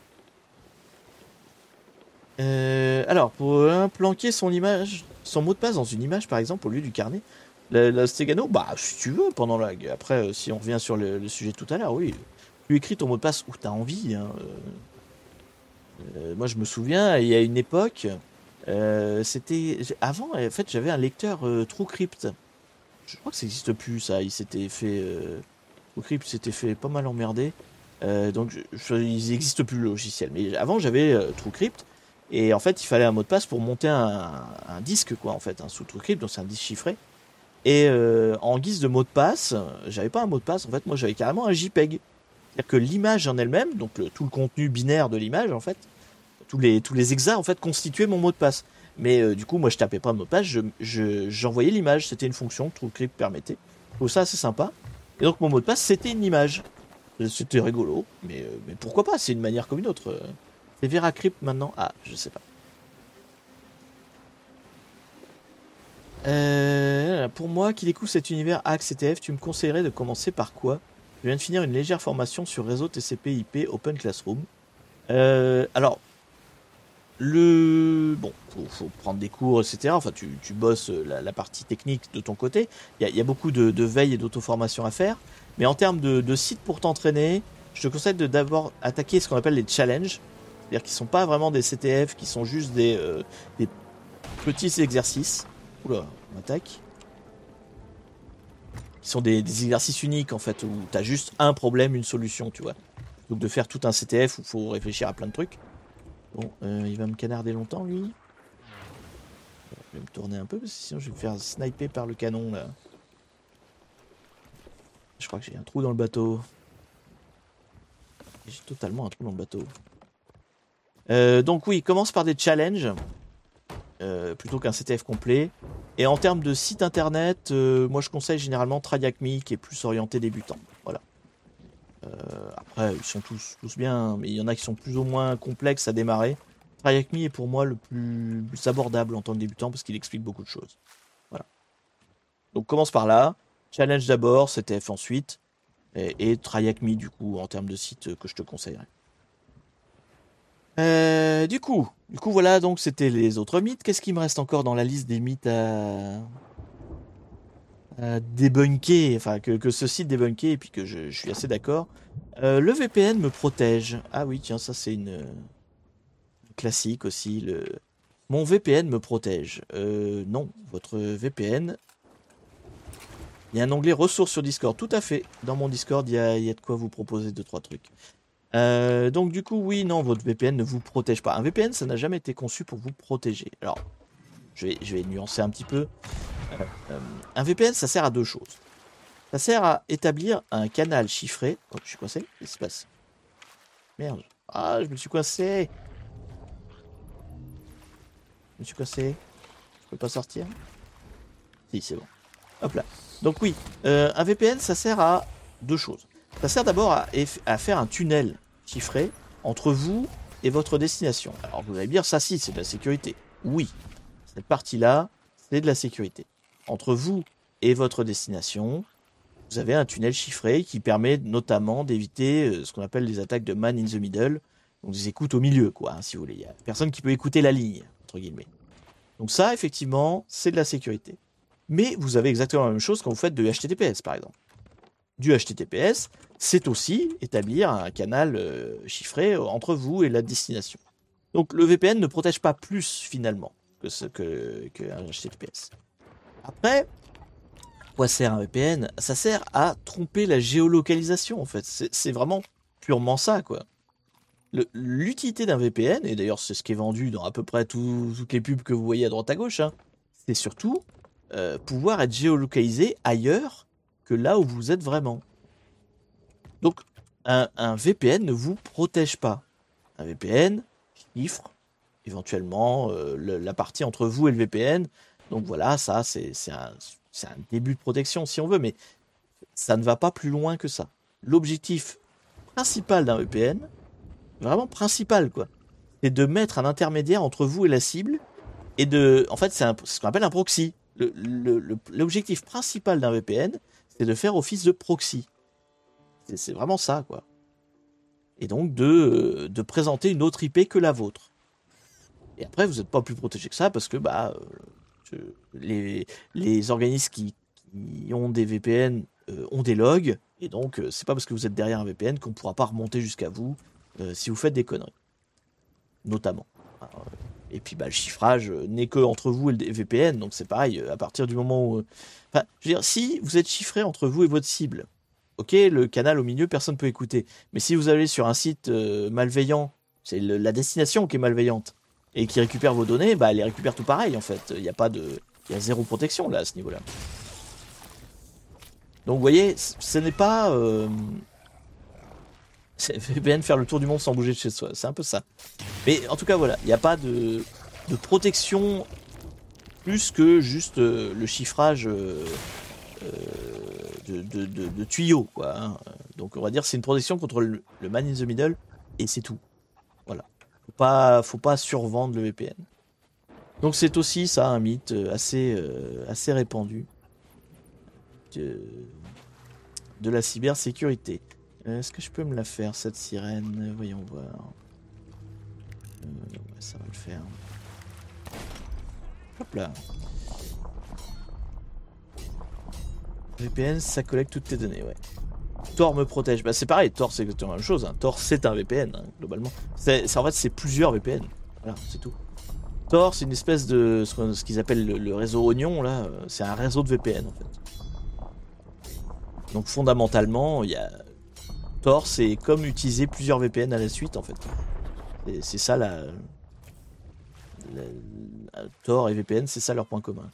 A: Euh, alors, pour euh, planquer son image, son mot de passe dans une image, par exemple, au lieu du carnet, la, la Stegano, bah, si tu veux, pendant la... Après, euh, si on revient sur le, le sujet de tout à l'heure, oui. Tu écris ton mot de passe où tu as envie. Hein, euh, Euh, moi, je me souviens, il y a une époque, euh, c'était avant. En fait, j'avais un lecteur euh, TrueCrypt. Je crois que ça n'existe plus, ça. Il s'était fait euh, TrueCrypt s'était fait pas mal emmerder. Euh, donc, je, je, il n'existe plus le logiciel. Mais avant, j'avais euh, TrueCrypt et en fait, il fallait un mot de passe pour monter un, un disque, quoi, en fait, hein, sous TrueCrypt. Donc, c'est un disque chiffré. Et euh, en guise de mot de passe, j'avais pas un mot de passe. En fait, moi, j'avais carrément un JPEG. C'est-à-dire que l'image en elle-même, donc le, tout le contenu binaire de l'image, en fait, tous les, tous les exas, en fait, constituaient mon mot de passe. Mais euh, du coup, moi, je tapais pas le mot de passe, je, je, j'envoyais l'image. C'était une fonction que TrueCrypt permettait. Je trouve ça assez sympa. Et donc, mon mot de passe, c'était une image. C'était rigolo, mais, euh, mais pourquoi pas, c'est une manière comme une autre. C'est VeraCrypt maintenant? Ah, je sais pas. Euh, pour moi, qui découvre cet univers A X C T F, tu me conseillerais de commencer par quoi? Je viens de finir une légère formation sur réseau T C P I P Open Classroom. Euh, alors, le bon, faut, faut prendre des cours, et cetera. Enfin, tu, tu bosses la, la partie technique de ton côté. Il y a, y a beaucoup de, de veille et d'auto-formation à faire. Mais en termes de, de sites pour t'entraîner, je te conseille de d'abord attaquer ce qu'on appelle les challenges. C'est-à-dire qu'ils ne sont pas vraiment des C T F, qui sont juste des, euh, des petits exercices. Oula, on attaque. Qui sont des, des exercices uniques, en fait, où tu as juste un problème, une solution, tu vois. Donc de faire tout un C T F où il faut réfléchir à plein de trucs. Bon, euh, il va me canarder longtemps, lui. Je vais me tourner un peu, parce que sinon je vais me faire sniper par le canon, là. Je crois que j'ai un trou dans le bateau. J'ai totalement un trou dans le bateau. Euh, donc oui, commence par des challenges. Euh, plutôt qu'un C T F complet. Et en termes de site internet, euh, moi je conseille généralement TryHackMe, qui est plus orienté débutant. Voilà. Euh, après, ils sont tous, tous bien, mais il y en a qui sont plus ou moins complexes à démarrer. TryHackMe est pour moi le plus, plus abordable en tant que débutant parce qu'il explique beaucoup de choses. Voilà. Donc commence par là. Challenge d'abord, C T F ensuite. Et, et TryHackMe du coup en termes de site que je te conseillerais. Euh, du coup, du coup voilà, donc c'était les autres mythes. Qu'est-ce qui me reste encore dans la liste des mythes à, à débunker, enfin que, que ce site débunker et puis que je, je suis assez d'accord. Euh, le V P N me protège. Ah oui, tiens, ça c'est une classique aussi. Le mon V P N me protège. Euh, non, votre V P N. Il y a un onglet ressources sur Discord. Tout à fait. Dans mon Discord, il y a, il y a de quoi vous proposer deux trois trucs. Euh, donc du coup, oui, non, votre V P N ne vous protège pas. Un V P N, ça n'a jamais été conçu pour vous protéger. Alors, je vais, je vais nuancer un petit peu. Euh, euh, un V P N, ça sert à deux choses. Ça sert à établir un canal chiffré. Oh, je suis coincé. Qu'est-ce qui se passe? Merde. Ah, je me suis coincé. Je me suis coincé. Je peux pas sortir? Si, c'est bon. Hop là. Donc oui, euh, un V P N, ça sert à deux choses. Ça sert d'abord à, à faire un tunnel chiffré entre vous et votre destination. Alors vous allez me dire, ça si, c'est de la sécurité. Oui, cette partie-là, c'est de la sécurité. Entre vous et votre destination, vous avez un tunnel chiffré qui permet notamment d'éviter ce qu'on appelle les attaques de man in the middle, donc des écoutes au milieu, quoi, hein, si vous voulez. Il n'y a personne qui peut écouter la ligne, entre guillemets. Donc ça, effectivement, c'est de la sécurité. Mais vous avez exactement la même chose quand vous faites de H T T P S, par exemple. Du H T T P S, c'est aussi établir un canal euh, chiffré entre vous et la destination. Donc le V P N ne protège pas plus, finalement, que ce que, que un H T T P S. Après, à quoi sert un V P N? Ça sert à tromper la géolocalisation, en fait. C'est, c'est vraiment purement ça, quoi. Le, l'utilité d'un V P N, et d'ailleurs c'est ce qui est vendu dans à peu près tout, toutes les pubs que vous voyez à droite à gauche, hein, c'est surtout euh, pouvoir être géolocalisé ailleurs que là où vous êtes vraiment. Donc un, un V P N ne vous protège pas. Un V P N chiffre éventuellement euh, le, la partie entre vous et le V P N. Donc voilà, ça c'est, c'est, un, c'est un début de protection si on veut, mais ça ne va pas plus loin que ça. L'objectif principal d'un V P N, vraiment principal quoi, c'est de mettre un intermédiaire entre vous et la cible et de, en fait c'est, un, c'est ce qu'on appelle un proxy. Le, le, le, l'objectif principal d'un V P N, c'est de faire office de proxy. C'est, c'est vraiment ça quoi. Et donc de, de présenter une autre I P que la vôtre. Et après vous n'êtes pas plus protégé que ça parce que bah euh, les, les organismes qui, qui ont des V P N euh, ont des logs et donc euh, c'est pas parce que vous êtes derrière un V P N qu'on pourra pas remonter jusqu'à vous. Euh, si vous faites des conneries, notamment. Alors, euh, et puis bah, le chiffrage euh, n'est que entre vous et le V P N, donc c'est pareil, euh, à partir du moment où... Euh, enfin, je veux dire, si vous êtes chiffré entre vous et votre cible, ok, le canal au milieu, personne ne peut écouter. Mais si vous allez sur un site euh, malveillant, c'est le, la destination qui est malveillante, et qui récupère vos données, bah elle les récupère tout pareil, en fait. Il n'y a pas de... Il y a zéro protection, là, à ce niveau-là. Donc, vous voyez, ce n'est pas... Euh, c'est V P N faire le tour du monde sans bouger de chez soi, c'est un peu ça. Mais en tout cas voilà, il n'y a pas de, de protection plus que juste euh, le chiffrage euh, euh, de, de, de, de tuyaux quoi. Hein. Donc on va dire c'est une protection contre le, le man in the middle et c'est tout. Voilà. Faut pas, faut pas survendre le V P N. Donc c'est aussi ça un mythe assez, euh, assez répandu de, de la cybersécurité. Est-ce que je peux me la faire, cette sirène? Voyons voir. Euh, ouais, ça va le faire. Hop là. V P N, ça collecte toutes tes données, ouais. Tor me protège. Bah, c'est pareil, Tor, c'est exactement la même chose. Hein. Tor, c'est un V P N, hein, globalement. C'est, c'est, en fait, c'est plusieurs V P N. Voilà, c'est tout. Tor, c'est une espèce de... ce, ce qu'ils appellent le, le réseau Oignon, là. C'est un réseau de V P N, en fait. Donc, fondamentalement, il y a... Tor, c'est comme utiliser plusieurs V P N à la suite en fait. C'est ça la, la, la... Tor et V P N, c'est ça leur point commun.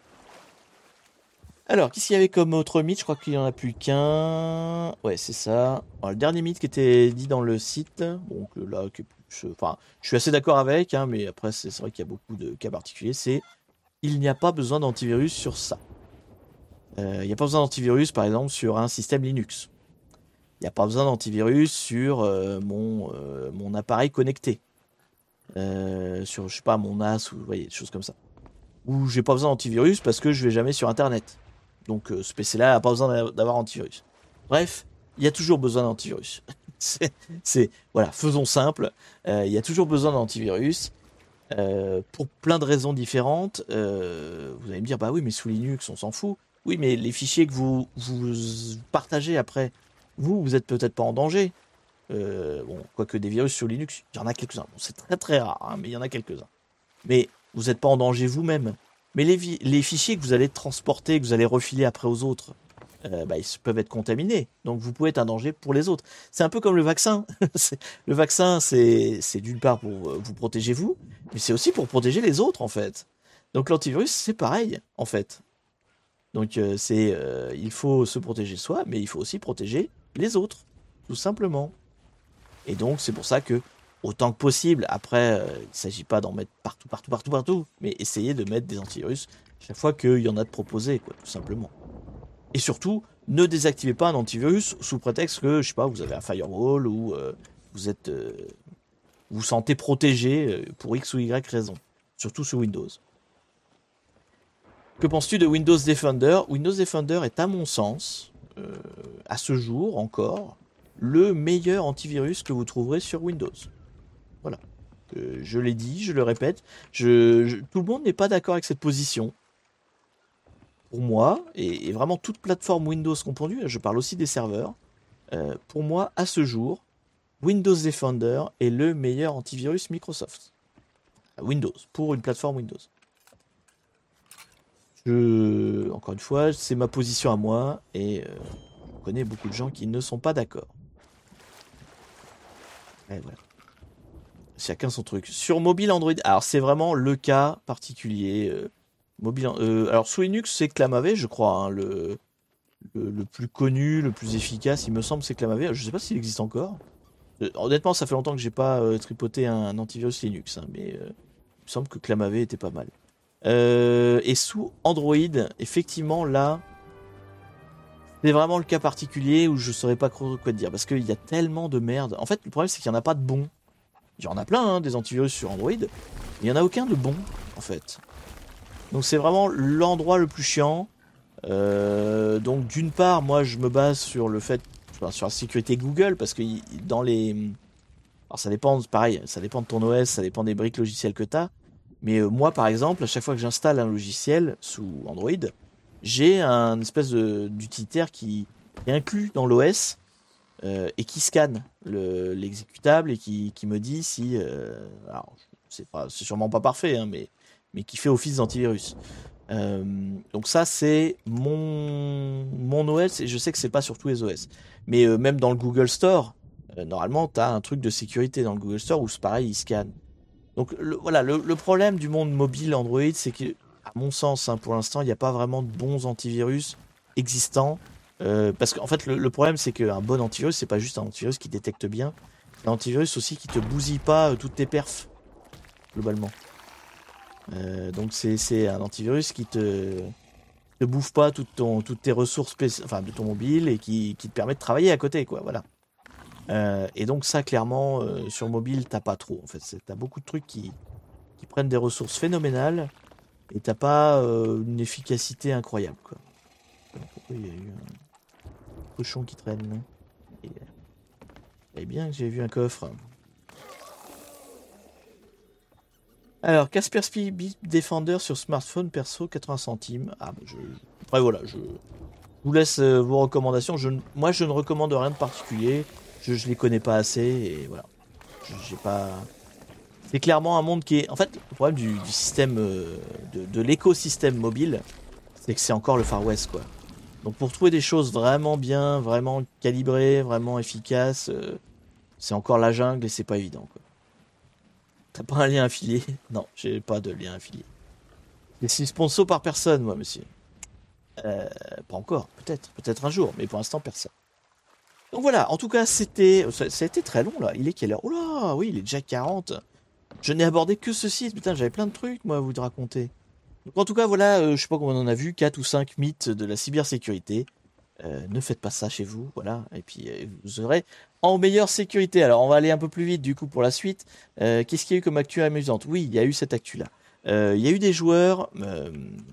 A: Alors, qu'est-ce qu'il y avait comme autre mythe? Je crois qu'il n'y en a plus qu'un. Ouais, c'est ça. Alors, le dernier mythe qui était dit dans le site, bon, que là, que je, enfin, je suis assez d'accord avec, hein, mais après, c'est vrai qu'il y a beaucoup de cas particuliers, c'est il n'y a pas besoin d'antivirus sur ça. Euh, il n'y a pas besoin d'antivirus, par exemple, sur un système Linux. Il n'y a pas besoin d'antivirus sur euh, mon, euh, mon appareil connecté. Euh, sur, je sais pas, mon N A S, ou vous voyez, des choses comme ça. Ou j'ai pas besoin d'antivirus parce que je vais jamais sur Internet. Donc euh, ce P C-là n'a pas besoin d'avoir antivirus. Bref, il y a toujours besoin d'antivirus. c'est, voilà, faisons simple. Euh, il y a toujours besoin d'antivirus. Euh, pour plein de raisons différentes. Euh, vous allez me dire, bah oui, mais sous Linux, on s'en fout. Oui, mais les fichiers que vous, vous partagez après, vous, vous êtes peut-être pas en danger. Euh, bon, quoique des virus sur Linux, il y en a quelques-uns. Bon, c'est très très rare, hein, mais il y en a quelques-uns. Mais vous n'êtes pas en danger vous-même. Mais les, les fichiers que vous allez transporter, que vous allez refiler après aux autres, euh, bah, ils peuvent être contaminés. Donc vous pouvez être un danger pour les autres. C'est un peu comme le vaccin. Le vaccin, c'est d'une part pour vous protéger vous, mais c'est aussi pour protéger les autres en fait. Donc l'antivirus, c'est pareil en fait. Donc euh, c'est, euh, il faut se protéger soi, mais il faut aussi protéger les autres, tout simplement. Et donc c'est pour ça que autant que possible, après, euh, il ne s'agit pas d'en mettre partout, partout, partout, partout, mais essayer de mettre des antivirus chaque fois qu'il y en a de proposés, quoi, tout simplement. Et surtout, ne désactivez pas un antivirus sous prétexte que, je sais pas, vous avez un firewall ou euh, vous êtes, euh, vous sentez protégé pour X ou Y raison, surtout sur Windows. Que penses-tu de Windows Defender? Windows Defender est, à mon sens, euh, à ce jour encore, le meilleur antivirus que vous trouverez sur Windows. Voilà. Euh, je l'ai dit, je le répète. Je, je, tout le monde n'est pas d'accord avec cette position. Pour moi, et, et vraiment toute plateforme Windows confondue, je parle aussi des serveurs, euh, pour moi, à ce jour, Windows Defender est le meilleur antivirus Microsoft. Windows, pour une plateforme Windows. Je, encore une fois, c'est ma position à moi, et euh, je connais beaucoup de gens qui ne sont pas d'accord. Et voilà. Chacun son truc. Sur mobile Android, alors c'est vraiment le cas particulier. Euh, mobile, euh, alors sous Linux, c'est Clamavey, je crois, hein, le, le, le plus connu, le plus efficace, il me semble, c'est Clamavey. Je sais pas s'il existe encore. Euh, honnêtement, ça fait longtemps que j'ai pas euh, tripoté un, un antivirus Linux, hein, mais euh, il me semble que Clamavey était pas mal. Euh, et sous Android, effectivement, là, c'est vraiment le cas particulier où je saurais pas quoi te dire, parce qu'il y a tellement de merde. En fait, le problème, c'est qu'il n'y en a pas de bons. Il y en a plein, hein, des antivirus sur Android, mais il n'y en a aucun de bon, en fait. Donc c'est vraiment l'endroit le plus chiant. Euh, donc d'une part, moi je me base sur le fait, enfin, sur la sécurité Google, parce que dans les... Alors ça dépend, pareil, ça dépend de ton O S, ça dépend des briques logicielles que tu as. Mais euh, moi par exemple, à chaque fois que j'installe un logiciel sous Android, j'ai un espèce d'utilitaire qui est inclus dans l'O S, Euh, et qui scanne l'exécutable le, et qui, qui me dit si, euh, alors c'est pas, c'est sûrement pas parfait, hein, mais, mais qui fait office d'antivirus. Euh, donc ça c'est mon, mon O S, et je sais que c'est pas sur tous les O S. Mais euh, même dans le Google Store, euh, normalement tu as un truc de sécurité dans le Google Store où c'est pareil, il scanne. Donc le, voilà, le, le problème du monde mobile Android, c'est que, à mon sens, hein, pour l'instant, il n'y a pas vraiment de bons antivirus existants. Euh, parce qu'en fait, le, le problème, c'est qu'un bon antivirus, c'est pas juste un antivirus qui détecte bien. C'est un antivirus aussi qui te bousille pas euh, toutes tes perfs, globalement. Euh, donc c'est un antivirus qui te, te bouffe pas tout ton, toutes tes ressources enfin, de ton mobile et qui, qui te permet de travailler à côté, quoi. Voilà. Euh, et donc ça, clairement, euh, sur mobile, t'as pas trop. En fait, t'as beaucoup de trucs qui, qui prennent des ressources phénoménales et t'as pas euh, une efficacité incroyable, quoi. Pourquoi il y a eu un cochon qui traîne? Et, eh bien que j'ai vu un coffre. Alors, Kaspersky Bit Defender sur smartphone perso, quatre-vingts centimes. Ah, bah je... Après, voilà, je vous laisse euh, vos recommandations. Je... Moi, je ne recommande rien de particulier. Je ne les connais pas assez et voilà. J'ai pas... C'est clairement un monde qui est... En fait, le problème du, du système, euh, de, de l'écosystème mobile, c'est que c'est encore le Far West, quoi. Donc pour trouver des choses vraiment bien, vraiment calibrées, vraiment efficaces, euh, c'est encore la jungle et c'est pas évident, quoi. T'as pas un lien affilié? Non, j'ai pas de lien affilié. Je suis sponsor par personne, moi, monsieur. Euh, pas encore, peut-être, peut-être un jour, mais pour l'instant, personne. Donc voilà, en tout cas, c'était, ça, ça a été très long, là. Il est quelle heure? Oh là, oui, il est déjà quarante. Je n'ai abordé que ceci, putain, j'avais plein de trucs, moi, à vous raconter. Donc en tout cas, voilà, euh, je sais pas combien on en a vu, quatre ou cinq mythes de la cybersécurité. Euh, ne faites pas ça chez vous, voilà, et puis euh, vous serez en meilleure sécurité. Alors on va aller un peu plus vite du coup pour la suite. Euh, Qu'est-ce qu'il y a eu comme actu amusante? Oui, il y a eu cette actu-là. Euh, il y a eu des joueurs euh,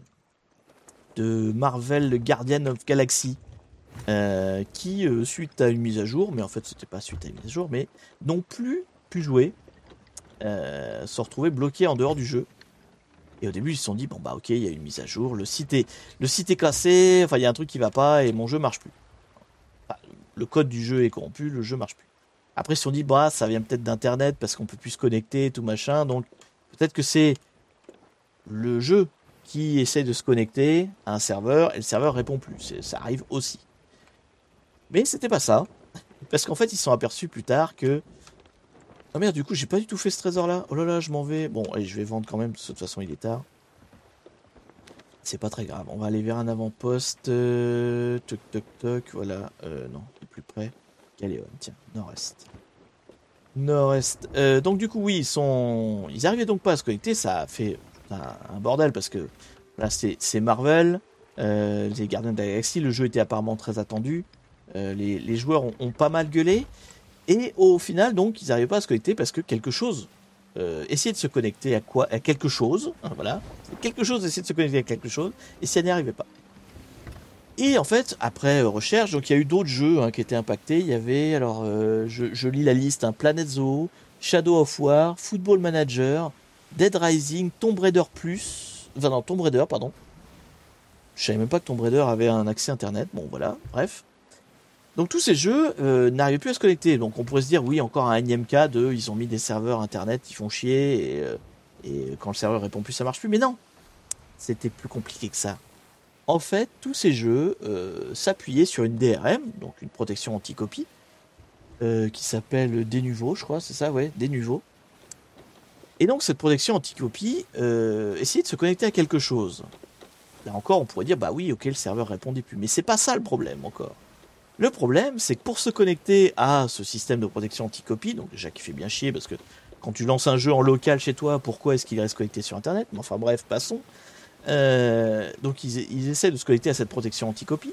A: de Marvel Guardian of Galaxy euh, qui, euh, suite à une mise à jour, mais en fait c'était pas suite à une mise à jour, mais n'ont plus pu jouer, euh, se retrouver bloqués en dehors du jeu. Et au début, ils se sont dit, bon bah ok, il y a une mise à jour, le site est, le site est cassé, enfin il y a un truc qui va pas et mon jeu marche plus. Enfin, le code du jeu est corrompu, le jeu marche plus. Après, ils se sont dit, bah ça vient peut-être d'internet parce qu'on peut plus se connecter, tout machin, donc peut-être que c'est le jeu qui essaie de se connecter à un serveur et le serveur répond plus. Ça arrive aussi. Mais c'était pas ça, parce qu'en fait, ils se sont aperçus plus tard que ah merde, du coup, j'ai pas du tout fait ce trésor-là. Oh là là, je m'en vais. Bon, allez, je vais vendre quand même, de toute façon, il est tard. C'est pas très grave. On va aller vers un avant-poste. Euh, toc, toc, toc. Voilà. Euh, non, plus près. Caléon, tiens, nord-est. Nord-est. Euh, donc, du coup, oui, ils sont. Ils arrivaient donc pas à se connecter. Ça a fait un, un bordel parce que là, c'est Marvel. Euh, les Gardiens de la Galaxie. Le jeu était apparemment très attendu. Euh, les, les joueurs ont, ont pas mal gueulé. Et au final, donc, ils n'arrivaient pas à se connecter parce que quelque chose euh, essayait de se connecter à quoi? À quelque chose. Hein, voilà. Quelque chose essayait de se connecter à quelque chose. Et ça n'y arrivait pas. Et en fait, après euh, recherche, donc il y a eu d'autres jeux hein, qui étaient impactés. Il y avait, alors, euh, je, je lis la liste, hein, Planet Zoo, Shadow of War, Football Manager, Dead Rising, Tomb Raider Plus. Enfin, non, Tomb Raider, pardon. Je savais même pas que Tomb Raider avait un accès internet. Bon, voilà, bref. Donc tous ces jeux euh, n'arrivaient plus à se connecter. Donc on pourrait se dire, oui, encore un énième cas de, ils ont mis des serveurs internet qui font chier, et, euh, et quand le serveur répond plus, ça marche plus. Mais non, c'était plus compliqué que ça. En fait, tous ces jeux euh, s'appuyaient sur une D R M, donc une protection anti-copie, euh, qui s'appelle Denuvo, je crois, c'est ça, ouais, Denuvo. Et donc cette protection anti-copie euh, essayait de se connecter à quelque chose. Là encore, on pourrait dire, bah oui, ok, le serveur répondait plus. Mais c'est pas ça le problème encore. Le problème, c'est que pour se connecter à ce système de protection anti-copie, donc déjà qui fait bien chier, parce que quand tu lances un jeu en local chez toi, pourquoi est-ce qu'il reste connecté sur Internet? Mais enfin bref, passons. Euh, donc ils, ils essaient de se connecter à cette protection anti-copie.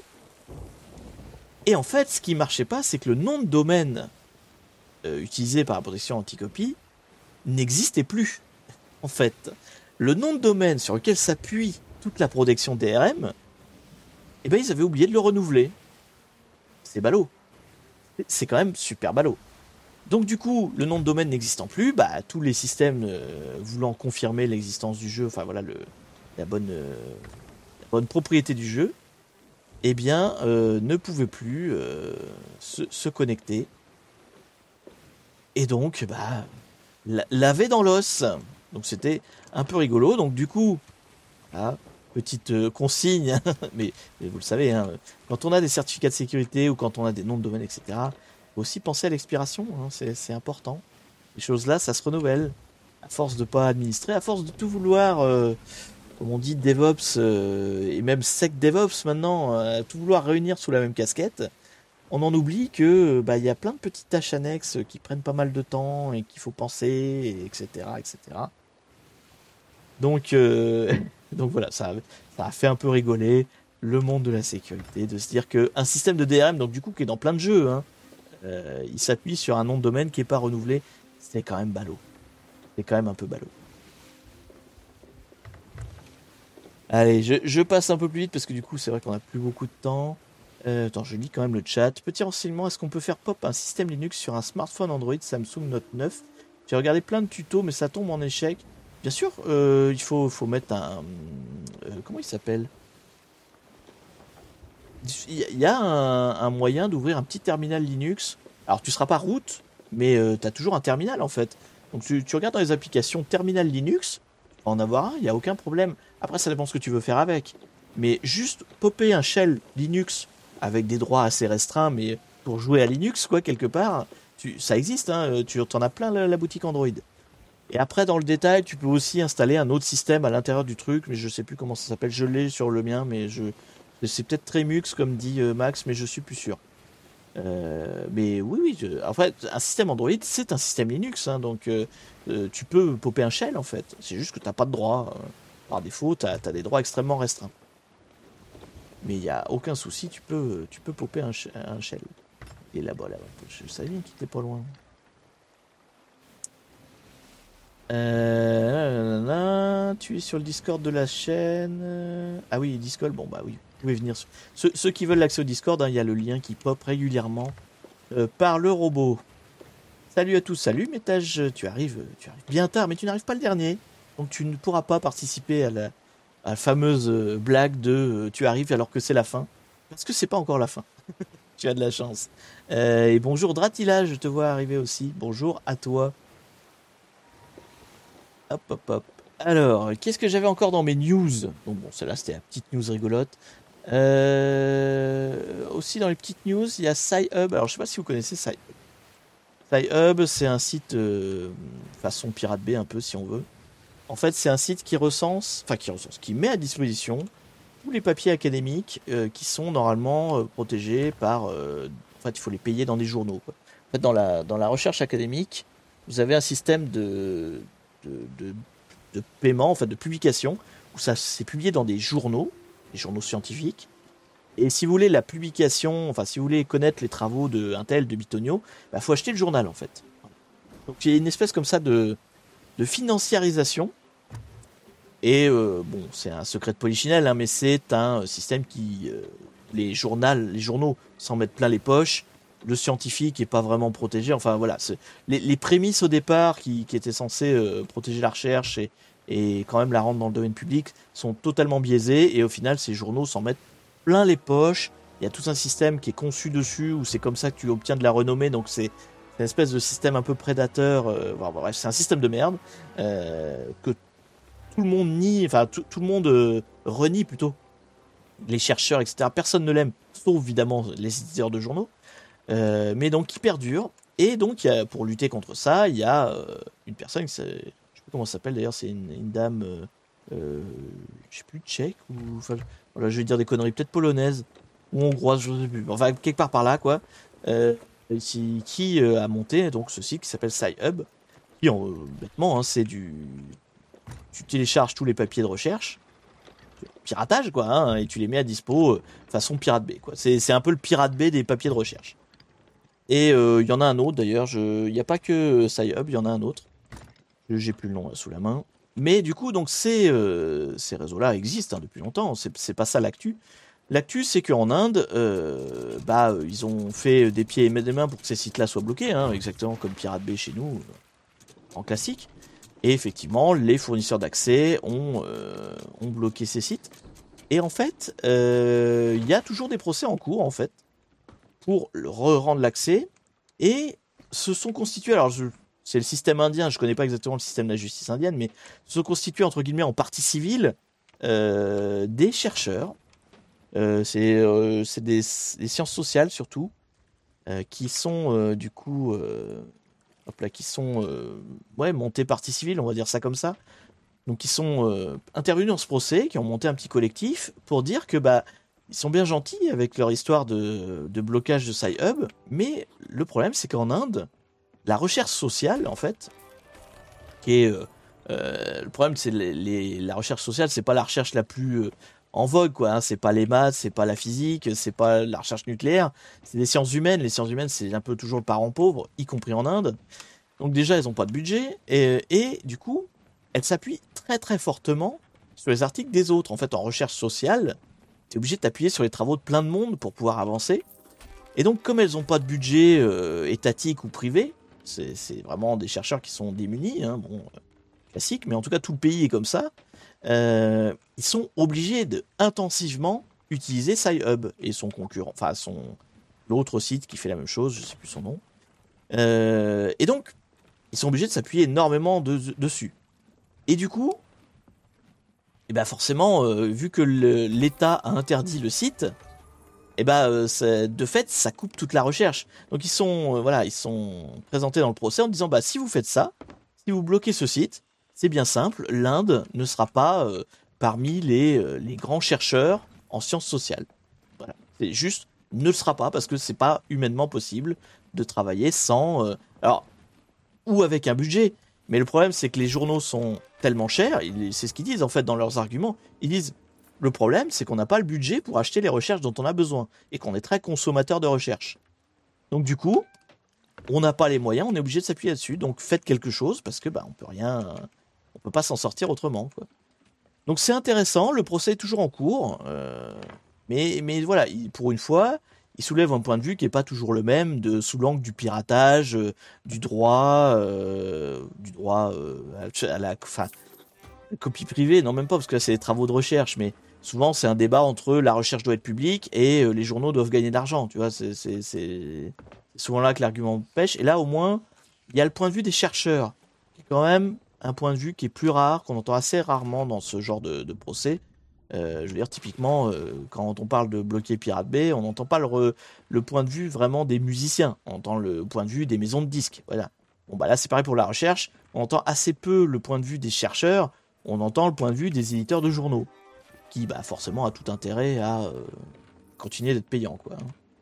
A: Et en fait, ce qui marchait pas, c'est que le nom de domaine euh, utilisé par la protection anti-copie n'existait plus. En fait, le nom de domaine sur lequel s'appuie toute la protection D R M, eh ben ils avaient oublié de le renouveler. C'est ballot. C'est quand même super ballot. Donc du coup, le nom de domaine n'existant plus, bah tous les systèmes euh, voulant confirmer l'existence du jeu, enfin voilà le, la bonne euh, la bonne propriété du jeu, eh bien euh, ne pouvaient plus euh, se, se connecter. Et donc bah la- laver dans l'os. Donc c'était un peu rigolo. Donc du coup, ah, petite euh, consigne, mais, mais vous le savez, hein, quand on a des certificats de sécurité ou quand on a des noms de domaine, et cetera, faut aussi penser à l'expiration, hein, c'est, c'est important. Les choses là, ça se renouvelle. À force de pas administrer, à force de tout vouloir, euh, comme on dit, DevOps euh, et même SecDevOps maintenant, euh, tout vouloir réunir sous la même casquette, on en oublie que bah il y a plein de petites tâches annexes qui prennent pas mal de temps et qu'il faut penser, et etc., et cetera. Donc, euh, donc voilà, ça, a- ça a fait un peu rigoler le monde de la sécurité, de se dire qu'un système de D R M, donc du coup, qui est dans plein de jeux, hein, euh, il s'appuie sur un nom de domaine qui n'est pas renouvelé. C'est quand même ballot. C'est quand même un peu ballot. Allez, je, je passe un peu plus vite parce que du coup, c'est vrai qu'on n'a plus beaucoup de temps. Euh, attends, je lis quand même le chat. Petit renseignement, est-ce qu'on peut faire pop un système Linux sur un smartphone Android Samsung Note neuf? J'ai regardé plein de tutos, mais ça tombe en échec. Bien sûr, euh, il faut, faut mettre un... euh, comment il s'appelle? Il y a- il y a un, un moyen d'ouvrir un petit terminal Linux. Alors, tu seras pas root, mais euh, tu as toujours un terminal, en fait. Donc, tu, tu regardes dans les applications terminal Linux, tu peux en avoir un, il n'y a aucun problème. Après, ça dépend ce que tu veux faire avec. Mais juste popper un shell Linux avec des droits assez restreints, mais pour jouer à Linux, quoi, quelque part, tu, ça existe, hein, tu en as plein la, la boutique Android. Et après, dans le détail, tu peux aussi installer un autre système à l'intérieur du truc, mais je sais plus comment ça s'appelle. Je l'ai sur le mien, mais je, c'est peut-être Tremux, comme dit euh, Max, mais je suis plus sûr. Euh, mais oui, oui. Je, en fait, un système Android, c'est un système Linux, hein, donc euh, euh, tu peux popper un shell, en fait. C'est juste que t'as pas de droit. euh, par défaut, t'as as des droits extrêmement restreints. Mais il n'y a aucun souci, tu peux, tu peux popper un, sh- un shell. Et là-bas, là-bas, je savais qu'il était pas loin. Euh, nanana, tu es sur le Discord de la chaîne. euh, Ah oui, Discord, bon bah oui, vous pouvez venir. sur- Ceux, ceux qui veulent l'accès au Discord, hein, il y a le lien qui pop régulièrement euh, par le robot. Salut à tous, salut Métage, tu arrives, tu arrives bien tard, mais tu n'arrives pas le dernier. Donc tu ne pourras pas participer à la, à la fameuse euh, blague de euh, tu arrives alors que c'est la fin. Parce que c'est pas encore la fin. Tu as de la chance. Euh, et bonjour Dratila, je te vois arriver aussi. Bonjour à toi. Hop, hop, hop. Alors, qu'est-ce que j'avais encore dans mes news? Donc bon, celle-là, c'était la petite news rigolote. Euh, aussi dans les petites news, il y a SciHub. Alors, je sais pas si vous connaissez SciHub. SciHub, c'est un site euh, façon Pirate Bay un peu, si on veut. En fait, c'est un site qui recense, enfin qui recense, qui met à disposition tous les papiers académiques euh, qui sont normalement euh, protégés par. Euh, en fait, il faut les payer dans des journaux, quoi. En fait, dans la, dans la recherche académique, vous avez un système de, de, de, de paiement, en fait, de publication, où ça c'est publié dans des journaux, des journaux scientifiques. Et si vous voulez la publication, enfin, si vous voulez connaître les travaux de un tel, de Bitonio, il bah, faut acheter le journal, en fait. Donc, il y a une espèce comme ça de, de financiarisation. Et euh, bon, c'est un secret de polichinelle, hein, mais c'est un système qui euh, les journaux, les journaux s'en mettent plein les poches. Le scientifique est pas vraiment protégé. Enfin voilà, les, les prémices au départ qui, qui étaient censées euh, protéger la recherche et, et quand même la rendre dans le domaine public sont totalement biaisées. Et au final, ces journaux s'en mettent plein les poches. Il y a tout un système qui est conçu dessus où c'est comme ça que tu obtiens de la renommée. Donc c'est une espèce de système un peu prédateur. Euh, bon, bref, c'est un système de merde euh, que tout le monde nie, enfin tout, tout le monde euh, renie plutôt les chercheurs, et cetera. Personne ne l'aime, sauf évidemment les éditeurs de journaux, euh, mais donc qui perdure. Et donc, il y a, pour lutter contre ça, il y a euh, une personne, qui, je sais plus comment ça s'appelle d'ailleurs, c'est une, une dame, euh, euh, je sais plus, tchèque, ou, enfin, voilà, je vais dire des conneries, peut-être polonaise, ou hongroise, je sais plus, enfin, quelque part par là, quoi, euh, qui, qui euh, a monté donc ce site qui s'appelle SciHub, qui, en, euh, bêtement, hein, c'est du. Tu télécharges tous les papiers de recherche, piratage, quoi, hein, et tu les mets à dispo euh, façon Pirate Bay, quoi. C'est, c'est un peu le Pirate Bay des papiers de recherche. Et il euh, y en a un autre d'ailleurs, il n'y a pas que SciHub, il y en a un autre. J'ai plus le nom là, sous la main. Mais du coup, donc ces, euh, ces réseaux-là existent hein, depuis longtemps, c'est, c'est pas ça l'actu. L'actu, c'est qu'en Inde, euh, bah, ils ont fait des pieds et des mains pour que ces sites-là soient bloqués, hein, exactement comme Pirate Bay chez nous, en classique. Et effectivement, les fournisseurs d'accès ont, euh, ont bloqué ces sites. Et en fait, il euh, y a toujours des procès en cours, en fait, pour re-rendre l'accès. Et se sont constitués, alors je, c'est le système indien, je connais pas exactement le système de la justice indienne, mais se sont constitués, entre guillemets, en partie civile, euh, des chercheurs. Euh, c'est euh, c'est des, des sciences sociales, surtout, euh, qui sont, euh, du coup... Euh, hop là, qui sont euh, ouais, montés partie civile, on va dire ça comme ça. Donc ils sont euh, intervenus dans ce procès, qui ont monté un petit collectif pour dire que bah ils sont bien gentils avec leur histoire de, de blocage de SciHub, mais le problème c'est qu'en Inde, la recherche sociale en fait, qui est euh, euh, le problème c'est les, les- la recherche sociale, c'est pas la recherche la plus euh, en vogue quoi, hein. C'est pas les maths, c'est pas la physique, c'est pas la recherche nucléaire, c'est des sciences humaines. Les sciences humaines c'est un peu toujours le parent pauvre, y compris en Inde. Donc déjà, elles n'ont pas de budget et, et du coup, elles s'appuient très très fortement sur les articles des autres. En fait, en recherche sociale, tu es obligé de t'appuyer sur les travaux de plein de monde pour pouvoir avancer. Et donc, comme elles n'ont pas de budget euh, étatique ou privé, c'est, c'est vraiment des chercheurs qui sont démunis, hein, bon, euh, classique, mais en tout cas, tout le pays est comme ça. Euh, ils sont obligés de intensivement utiliser SciHub et son concurrent, enfin son l'autre site qui fait la même chose, je sais plus son nom. Euh, et donc, ils sont obligés de s'appuyer énormément de- dessus. Et du coup, et ben forcément, euh, vu que le, l'État a interdit le site, et ben euh, c'est- de fait, ça coupe toute la recherche. Donc ils sont, euh, voilà, ils sont présentés dans le procès en disant, bah si vous faites ça, si vous bloquez ce site, c'est bien simple, l'Inde ne sera pas euh, parmi les, euh, les grands chercheurs en sciences sociales. Voilà, c'est juste ne le sera pas parce que c'est pas humainement possible de travailler sans, euh, alors ou avec un budget. Mais le problème, c'est que les journaux sont tellement chers, ils- c'est ce qu'ils disent en fait dans leurs arguments. Ils disent le problème, c'est qu'on n'a pas le budget pour acheter les recherches dont on a besoin et qu'on est très consommateur de recherche. Donc du coup, on n'a pas les moyens, on est obligé de s'appuyer là-dessus. Donc faites quelque chose parce que bah on peut rien, on peut pas s'en sortir autrement, quoi. Donc c'est intéressant, le procès est toujours en cours, euh, mais, mais voilà, il- pour une fois, il soulève un point de vue qui n'est pas toujours le même, de, sous l'angle du piratage, euh, du droit, euh, du droit euh, à la, enfin, copie privée, non même pas, parce que là c'est des travaux de recherche, mais souvent c'est un débat entre la recherche doit être publique et euh, les journaux doivent gagner de l'argent, tu vois, c'est c'est- c'est- c'est souvent là que l'argument pêche, et là au moins, il y a le point de vue des chercheurs, qui est quand même un point de vue qui est plus rare, qu'on entend assez rarement dans ce genre de, de procès. Euh, je veux dire, typiquement, euh, quand on parle de bloquer Pirate Bay, on n'entend pas le, re- le point de vue vraiment des musiciens, on entend le point de vue des maisons de disques. Voilà. Bon, bah là, c'est pareil pour la recherche, on entend assez peu le point de vue des chercheurs, on entend le point de vue des éditeurs de journaux, qui, bah, forcément, a tout intérêt à euh, continuer d'être payant, quoi.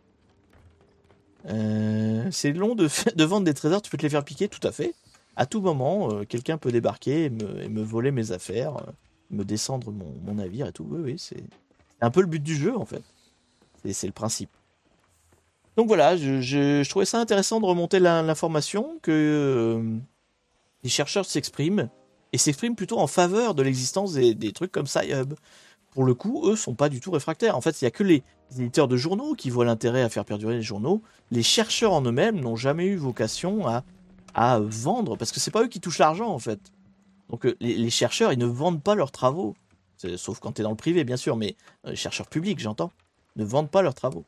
A: Euh, c'est long de, fa- de vendre des trésors, tu peux te les faire piquer, tout à fait. À tout moment, euh, quelqu'un peut débarquer et me, et me voler mes affaires, euh, me descendre mon, mon navire et tout. Oui, oui, c'est c'est un peu le but du jeu, en fait. C'est c'est le principe. Donc voilà, je, je- je trouvais ça intéressant de remonter la- l'information que euh, les chercheurs s'expriment, et s'expriment plutôt en faveur de l'existence des, des trucs comme Sci-Hub. Pour le coup, eux sont pas du tout réfractaires. En fait, il y a que les éditeurs de journaux qui voient l'intérêt à faire perdurer les journaux. Les chercheurs en eux-mêmes n'ont jamais eu vocation à, à vendre, parce que c'est pas eux qui touchent l'argent en fait. Donc euh, les, les chercheurs, ils ne vendent pas leurs travaux. C'est- sauf quand tu es dans le privé, bien sûr, mais euh, les chercheurs publics, j'entends, ne vendent pas leurs travaux.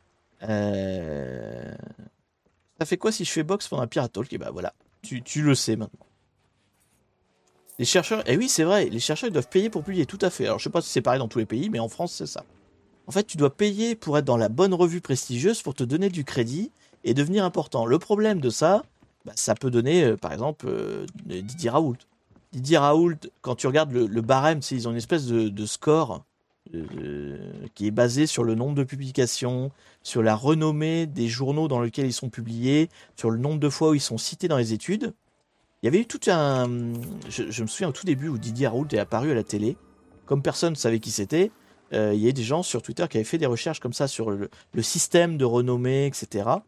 A: Euh, Ça fait quoi si je fais box pendant un Pirate Talk? Et bah voilà, tu, tu le sais maintenant. Les chercheurs, et oui, c'est vrai, les chercheurs ils doivent payer pour publier, tout à fait. Alors je sais pas si c'est pareil dans tous les pays, mais en France c'est ça. En fait, tu dois payer pour être dans la bonne revue prestigieuse pour te donner du crédit et devenir important. Le problème de ça, bah, ça peut donner, euh, par exemple, euh, Didier Raoult. Didier Raoult, quand tu regardes le, le barème, c'est- ils ont une espèce de, de score euh, qui est basé sur le nombre de publications, sur la renommée des journaux dans lesquels ils sont publiés, sur le nombre de fois où ils sont cités dans les études. Il y avait eu tout un... Je, je me souviens au tout début où Didier Raoult est apparu à la télé. Comme personne ne savait qui c'était, euh, il y a des gens sur Twitter qui avaient fait des recherches comme ça sur le, le système de renommée, et cetera.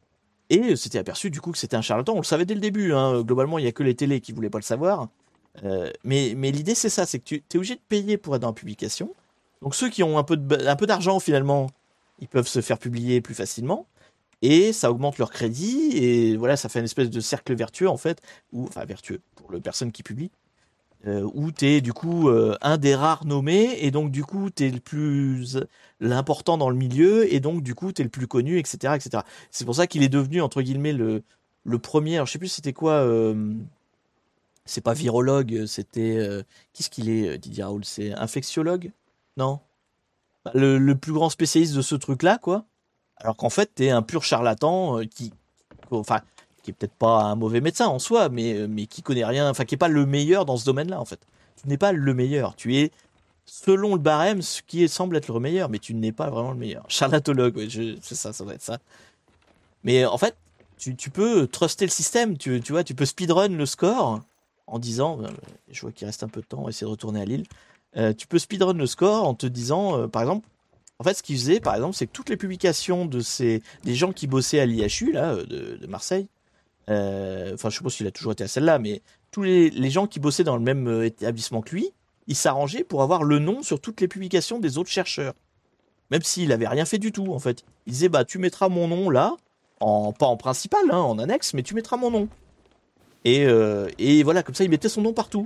A: Et c'était aperçu du coup que c'était un charlatan. On le savait dès le début, hein. Globalement, il n'y a que les télés qui voulaient pas le savoir. Euh, mais mais l'idée, c'est ça, c'est que tu es obligé de payer pour être dans la publication. Donc ceux qui ont un peu de- un peu d'argent, finalement, ils peuvent se faire publier plus facilement. Et ça augmente leur crédit. Et voilà, ça fait une espèce de cercle vertueux, en fait. Ou, enfin, vertueux pour la personne qui publie euh, où tu es du coup euh, un des rares nommés, et donc du coup tu es le plus l'important dans le milieu, et donc du coup tu es le plus connu, et cetera, et cetera. C'est pour ça qu'il est devenu entre guillemets le, le premier. Alors je sais plus c'était quoi, euh, c'est pas virologue, c'était euh, qu'est-ce qu'il est, euh, Didier Raoult, c'est infectiologue? Non, Bah, le, le plus grand spécialiste de ce truc-là, quoi. Alors qu'en fait t'es un pur charlatan euh, qui, enfin, qui est peut-être pas un mauvais médecin en soi, mais, euh, mais qui connaît rien, enfin qui est pas le meilleur dans ce domaine-là en fait. Tu n'es pas le meilleur, tu es selon le barème ce qui semble être le meilleur, mais tu n'es pas vraiment le meilleur. Charlatologue, ouais, je- c'est ça, ça doit être ça. Mais en fait, tu, tu peux truster le système, tu, tu vois, tu peux speedrun le score en disant, euh, je vois qu'il reste un peu de temps, on va essayer de retourner à Lille. Euh, tu peux speedrun le score en te disant, euh, par exemple, en fait, ce qu'ils faisaient, par exemple, c'est que toutes les publications de ces des gens qui bossaient à l'I H U là, euh, de, de Marseille, euh, enfin, je sais pas s'il a toujours été à celle-là, mais tous les, les gens qui bossaient dans le même euh, établissement que lui, ils s'arrangeaient pour avoir le nom sur toutes les publications des autres chercheurs, même s'il avait rien fait du tout, en fait. Il disait, bah, tu mettras mon nom là, en pas en principal, hein, en annexe, mais tu mettras mon nom. Et, euh, et voilà, comme ça, il mettait son nom partout.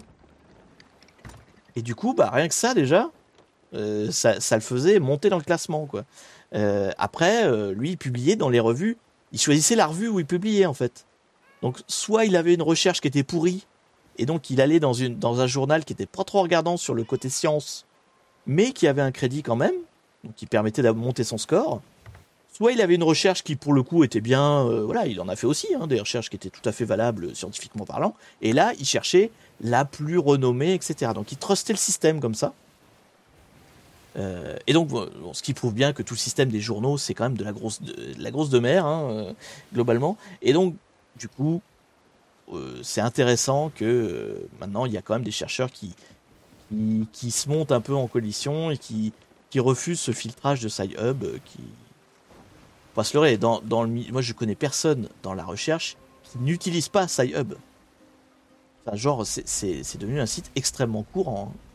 A: Et du coup, bah, rien que ça déjà, euh, ça, ça le faisait monter dans le classement, quoi. Euh, après, euh, lui, il publiait dans les revues. Il choisissait la revue où il publiait, en fait. Donc, soit il avait une recherche qui était pourrie, Et donc il allait dans, une, dans un journal qui était pas trop regardant sur le côté science, mais qui avait un crédit quand même, donc qui permettait de monter son score. Soit il avait une recherche qui pour le coup était bien, euh, voilà, il en a fait aussi, hein, des recherches qui étaient tout à fait valables scientifiquement parlant. Et là, il cherchait la plus renommée, et cetera. Donc il trustait le système comme ça. Euh, et donc, bon, ce qui prouve bien que tout le système des journaux, c'est quand même de la grosse de, de la grosse de mer, hein, euh, globalement. Et donc, du coup, euh, c'est intéressant que euh, maintenant, il y a quand même des chercheurs qui, qui, qui se montent un peu en coalition et qui, qui refusent ce filtrage de SciHub euh, qui... Faut pas se leurrer, dans, dans le, moi je connais personne dans la recherche qui n'utilise pas SciHub. Enfin, genre, c'est, c'est, c'est devenu un site extrêmement courant. Hein.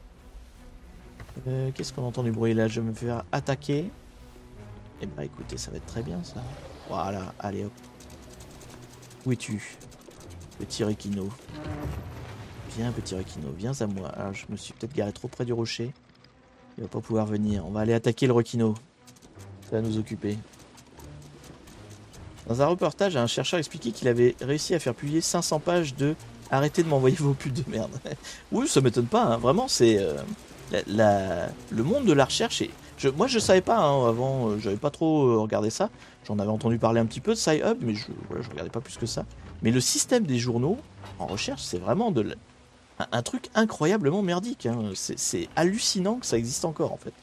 A: Euh, qu'est-ce qu'on entend du bruit là? Je vais me faire attaquer. Eh ben écoutez, ça va être très bien ça. Voilà, allez hop. Où es-tu, petit Requino? Viens, petit Requino, viens à moi. Alors, je me suis peut-être garé trop près du rocher. Il va pas pouvoir venir. On va aller attaquer le Requino. Ça va nous occuper. Dans un reportage, un chercheur expliquait qu'il avait réussi à faire publier cinq cents pages de « Arrêtez de m'envoyer vos putes de merde ». Oui, ça m'étonne pas, hein. Vraiment, c'est... Euh, la, la, le monde de la recherche... Est, je, moi, je savais pas, hein, avant, euh, j'avais pas trop euh, regardé ça. J'en avais entendu parler un petit peu de SciHub, mais je, voilà, je regardais pas plus que ça. Mais le système des journaux, en recherche, c'est vraiment de, un, un truc incroyablement merdique. Hein. C'est, c'est hallucinant que ça existe encore, en fait.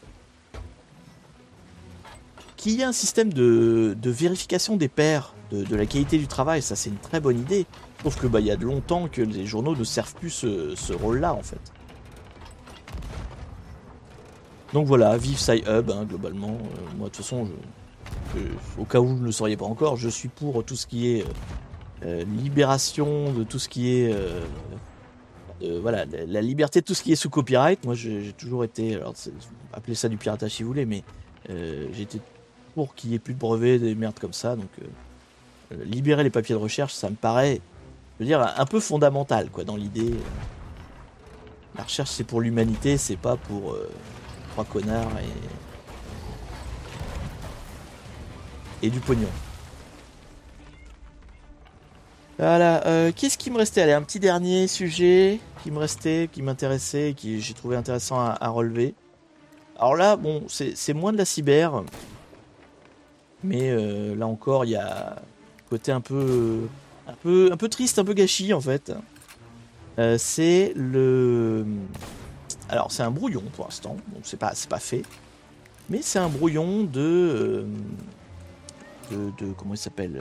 A: Qu'il y ait un système de, de vérification des pairs, de, de la qualité du travail, ça c'est une très bonne idée. Sauf que bah il y a de longtemps que les journaux ne servent plus ce, ce rôle-là en fait. Donc voilà, vive SciHub, hein, globalement. Euh, moi de toute façon, je, je, au cas où vous ne le sauriez pas encore, je suis pour tout ce qui est euh, libération de tout ce qui est... Euh, euh, voilà, la, la liberté de tout ce qui est sous copyright. Moi j'ai, j'ai toujours été... Alors, appelez ça du piratage si vous voulez, mais euh, j'ai été pour qu'il n'y ait plus de brevets, des merdes comme ça. Donc, euh, euh, libérer les papiers de recherche, ça me paraît, je veux dire, un peu fondamental, quoi, dans l'idée. Euh, la recherche, c'est pour l'humanité, c'est pas pour euh, trois connards et, et du pognon. Voilà. Euh, qu'est-ce qui me restait? Allez, un petit dernier sujet qui me restait, qui m'intéressait, qui j'ai trouvé intéressant à, à relever. Alors là, bon, c'est, c'est moins de la cyber. Mais euh, là encore, il y a un côté un peu, un peu, un peu triste, un peu gâchis en fait. Euh, c'est le, alors c'est un brouillon pour l'instant, donc c'est pas, c'est pas fait, mais c'est un brouillon de, de, de comment il s'appelle,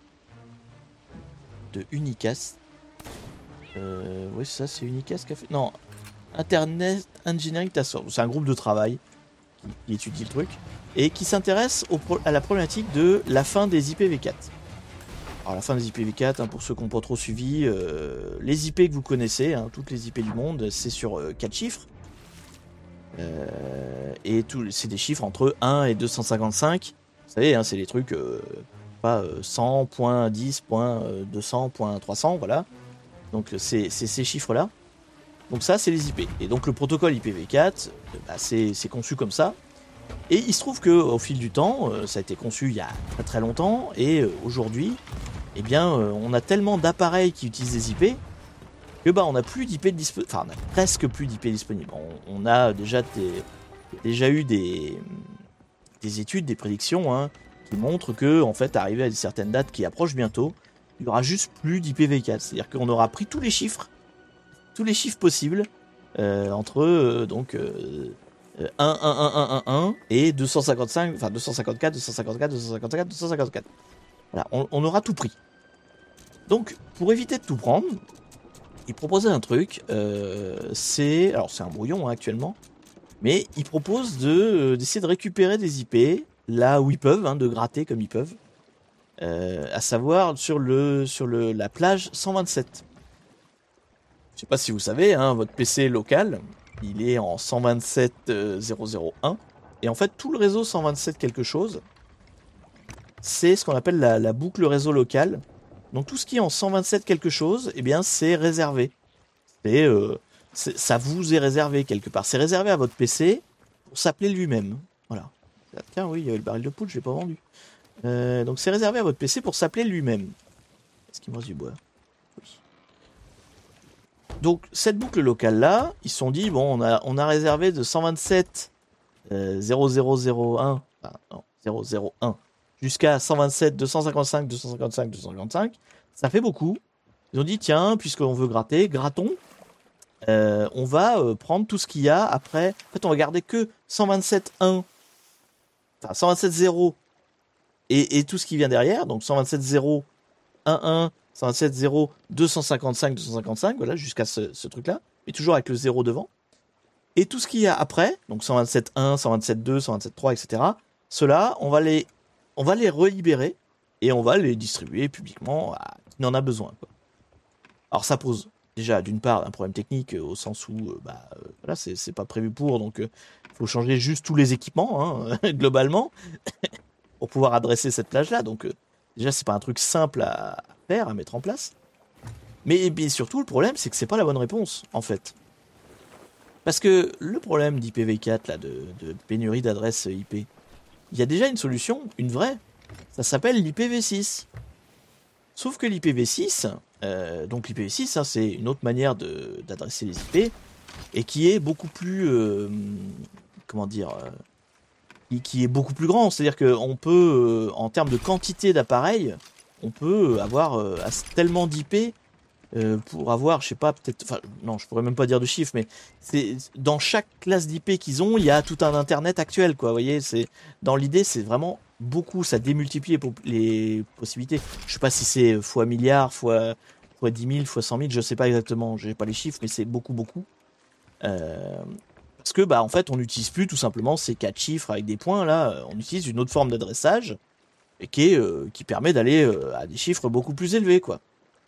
A: de Unicast. Euh, oui, ça c'est Unicast qui a fait, non, Internet Engineering Task Force. C'est un groupe de travail qui, qui étudie le truc et qui s'intéresse au pro- à la problématique de la fin des I P v quatre. Alors la fin des I P v quatre, hein, pour ceux qui n'ont pas trop suivi, euh, les I P que vous connaissez, hein, toutes les I P du monde, c'est sur euh, quatre chiffres. Euh, et tout, c'est des chiffres entre un et deux cent cinquante-cinq. Vous savez, hein, c'est des trucs, euh, pas euh, cent point dix point deux cents point trois cents, voilà. Donc c'est, c'est ces chiffres-là. Donc ça, c'est les I P. Et donc le protocole I P v quatre, bah, c'est, c'est conçu comme ça. Et il se trouve qu'au fil du temps, euh, ça a été conçu il y a très très longtemps, et euh, aujourd'hui, eh bien, euh, on a tellement d'appareils qui utilisent des I P que bah on n'a plus d'I P disponible. Enfin, on a presque plus d'I P disponibles. On, on a déjà des, déjà eu des, des études, des prédictions, hein, qui montrent que, en fait, arrivé à certaines dates qui approchent bientôt, il n'y aura juste plus d'I P v quatre. C'est-à-dire qu'on aura pris tous les chiffres, tous les chiffres possibles euh, entre euh, donc euh, un, un, un, un, un, un et deux cent cinquante-cinq, enfin deux cent cinquante-quatre, deux cent cinquante-quatre, deux cent cinquante-quatre, deux cent cinquante-quatre. Voilà, on, on aura tout pris. Donc, pour éviter de tout prendre, il proposait un truc, euh, c'est... Alors, c'est un brouillon hein, actuellement, mais il propose de, euh, d'essayer de récupérer des I P là où ils peuvent, hein, de gratter comme ils peuvent, euh, à savoir sur, le, sur le, la plage cent vingt-sept. Je sais pas si vous savez, hein, votre P C local, il est en cent vingt-sept point zéro zéro un, et en fait, tout le réseau cent vingt-sept quelque chose, c'est ce qu'on appelle la, la boucle réseau locale. Donc tout ce qui est en cent vingt-sept quelque chose, eh bien c'est réservé. C'est, euh, c'est, ça vous est réservé quelque part. C'est réservé à votre P C pour s'appeler lui-même. Voilà. Tiens, oui, il y avait le baril de poudre, je l'ai pas vendu. Euh, donc c'est réservé à votre P C pour s'appeler lui-même. Est-ce qu'il me reste du bois? Oui. donc cette boucle locale là, ils se sont dit bon, on a on a réservé de cent vingt-sept euh, zéro zéro zéro un, enfin, non, zéro zéro un jusqu'à cent vingt-sept deux cent cinquante-cinq deux cent cinquante-cinq deux cent cinquante-cinq, ça fait beaucoup. Ils ont dit tiens, puisqu'on veut gratter, grattons. Euh, on va euh, prendre tout ce qu'il y a après. En fait, on va garder que cent vingt-sept un, enfin cent vingt-sept zéro et, et tout ce qui vient derrière, donc cent vingt-sept zéro un un, cent vingt-sept zéro deux cent cinquante-cinq deux cent cinquante-cinq, voilà, jusqu'à ce, ce truc-là, mais toujours avec le zéro devant. Et tout ce qu'il y a après, donc cent vingt-sept un, cent vingt-sept deux, cent vingt-sept trois, et cetera. Ceux-là, on va les, on va les relibérer et on va les distribuer publiquement à qui en a besoin, quoi. Alors ça pose déjà d'une part un problème technique euh, au sens où euh, bah euh, voilà, c'est c'est pas prévu pour, donc il euh, faut changer juste tous les équipements hein, globalement pour pouvoir adresser cette plage-là. Donc euh, déjà c'est pas un truc simple à faire, à mettre en place. Mais, mais surtout le problème c'est que c'est pas la bonne réponse en fait. Parce que le problème d'I P v quatre là, de, de pénurie d'adresses I P, il y a déjà une solution, une vraie. Ça s'appelle l'I P v six. Sauf que l'I P v six, euh, donc l'I P v six, hein, c'est une autre manière de, d'adresser les I P, et qui est beaucoup plus, euh, comment dire, euh, qui, qui est beaucoup plus grand. C'est-à-dire qu'on peut, euh, en termes de quantité d'appareils, on peut avoir euh, tellement d'I P euh, pour avoir, je sais pas, peut-être, enfin, non, je pourrais même pas dire de chiffres, mais c'est dans chaque classe d'I P qu'ils ont, il y a tout un Internet actuel, quoi. Vous voyez, c'est dans l'idée, c'est vraiment beaucoup, ça démultiplie les, les possibilités. Je sais pas si c'est fois milliard, fois fois dix mille, fois cent mille, je sais pas exactement, j'ai pas les chiffres, mais c'est beaucoup, beaucoup. Euh, parce que bah en fait, on n'utilise plus tout simplement ces quatre chiffres avec des points là, on utilise une autre forme d'adressage et qui est euh, qui permet d'aller euh, à des chiffres beaucoup plus élevés, quoi.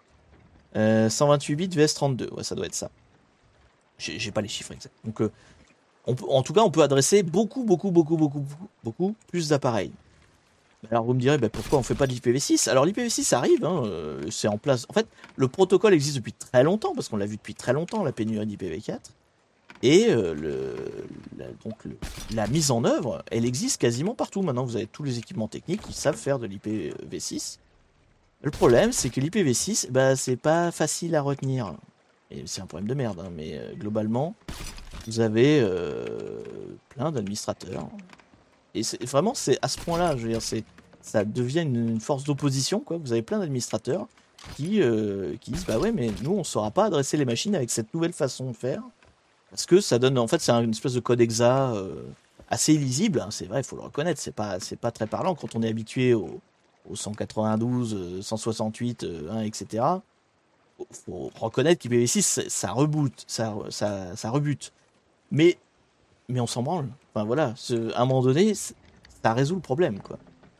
A: Euh, cent vingt-huit bits vs trente-deux, ouais, ça doit être ça. J'ai, j'ai pas les chiffres exacts. Donc, euh, on peut, en tout cas, on peut adresser beaucoup, beaucoup, beaucoup, beaucoup, beaucoup, beaucoup plus d'appareils. Alors, vous me direz, bah, pourquoi on fait pas de l'I P v six? Alors, l'I P v six arrive, hein, euh, c'est en place. En fait, le protocole existe depuis très longtemps, parce qu'on l'a vu depuis très longtemps, la pénurie d'I P v quatre. Et euh, le, la, donc le, la mise en œuvre, elle existe quasiment partout. Maintenant, vous avez tous les équipements techniques qui savent faire de l'I P v six. Le problème, c'est que l'I P v six, bah, c'est pas facile à retenir. Et c'est un problème de merde, hein, mais euh, globalement, vous avez euh, plein d'administrateurs. Et c'est, vraiment, c'est à ce point-là, je veux dire, c'est, ça devient une, une force d'opposition, quoi. Vous avez plein d'administrateurs qui, euh, qui disent, bah ouais, mais nous, on saura pas adresser les machines avec cette nouvelle façon de faire. Parce que ça donne, en fait, c'est une espèce de code exa euh, assez illisible, hein, c'est vrai, il faut le reconnaître, c'est pas, c'est pas très parlant quand on est habitué au au cent quatre-vingt-douze, cent soixante-huit, hein, et cetera. Faut reconnaître qu'I P v six, ça reboot, ça, ça, ça rebute. Mais, mais on s'en branle. Enfin voilà, ce, à un moment donné, ça résout le problème, quoi.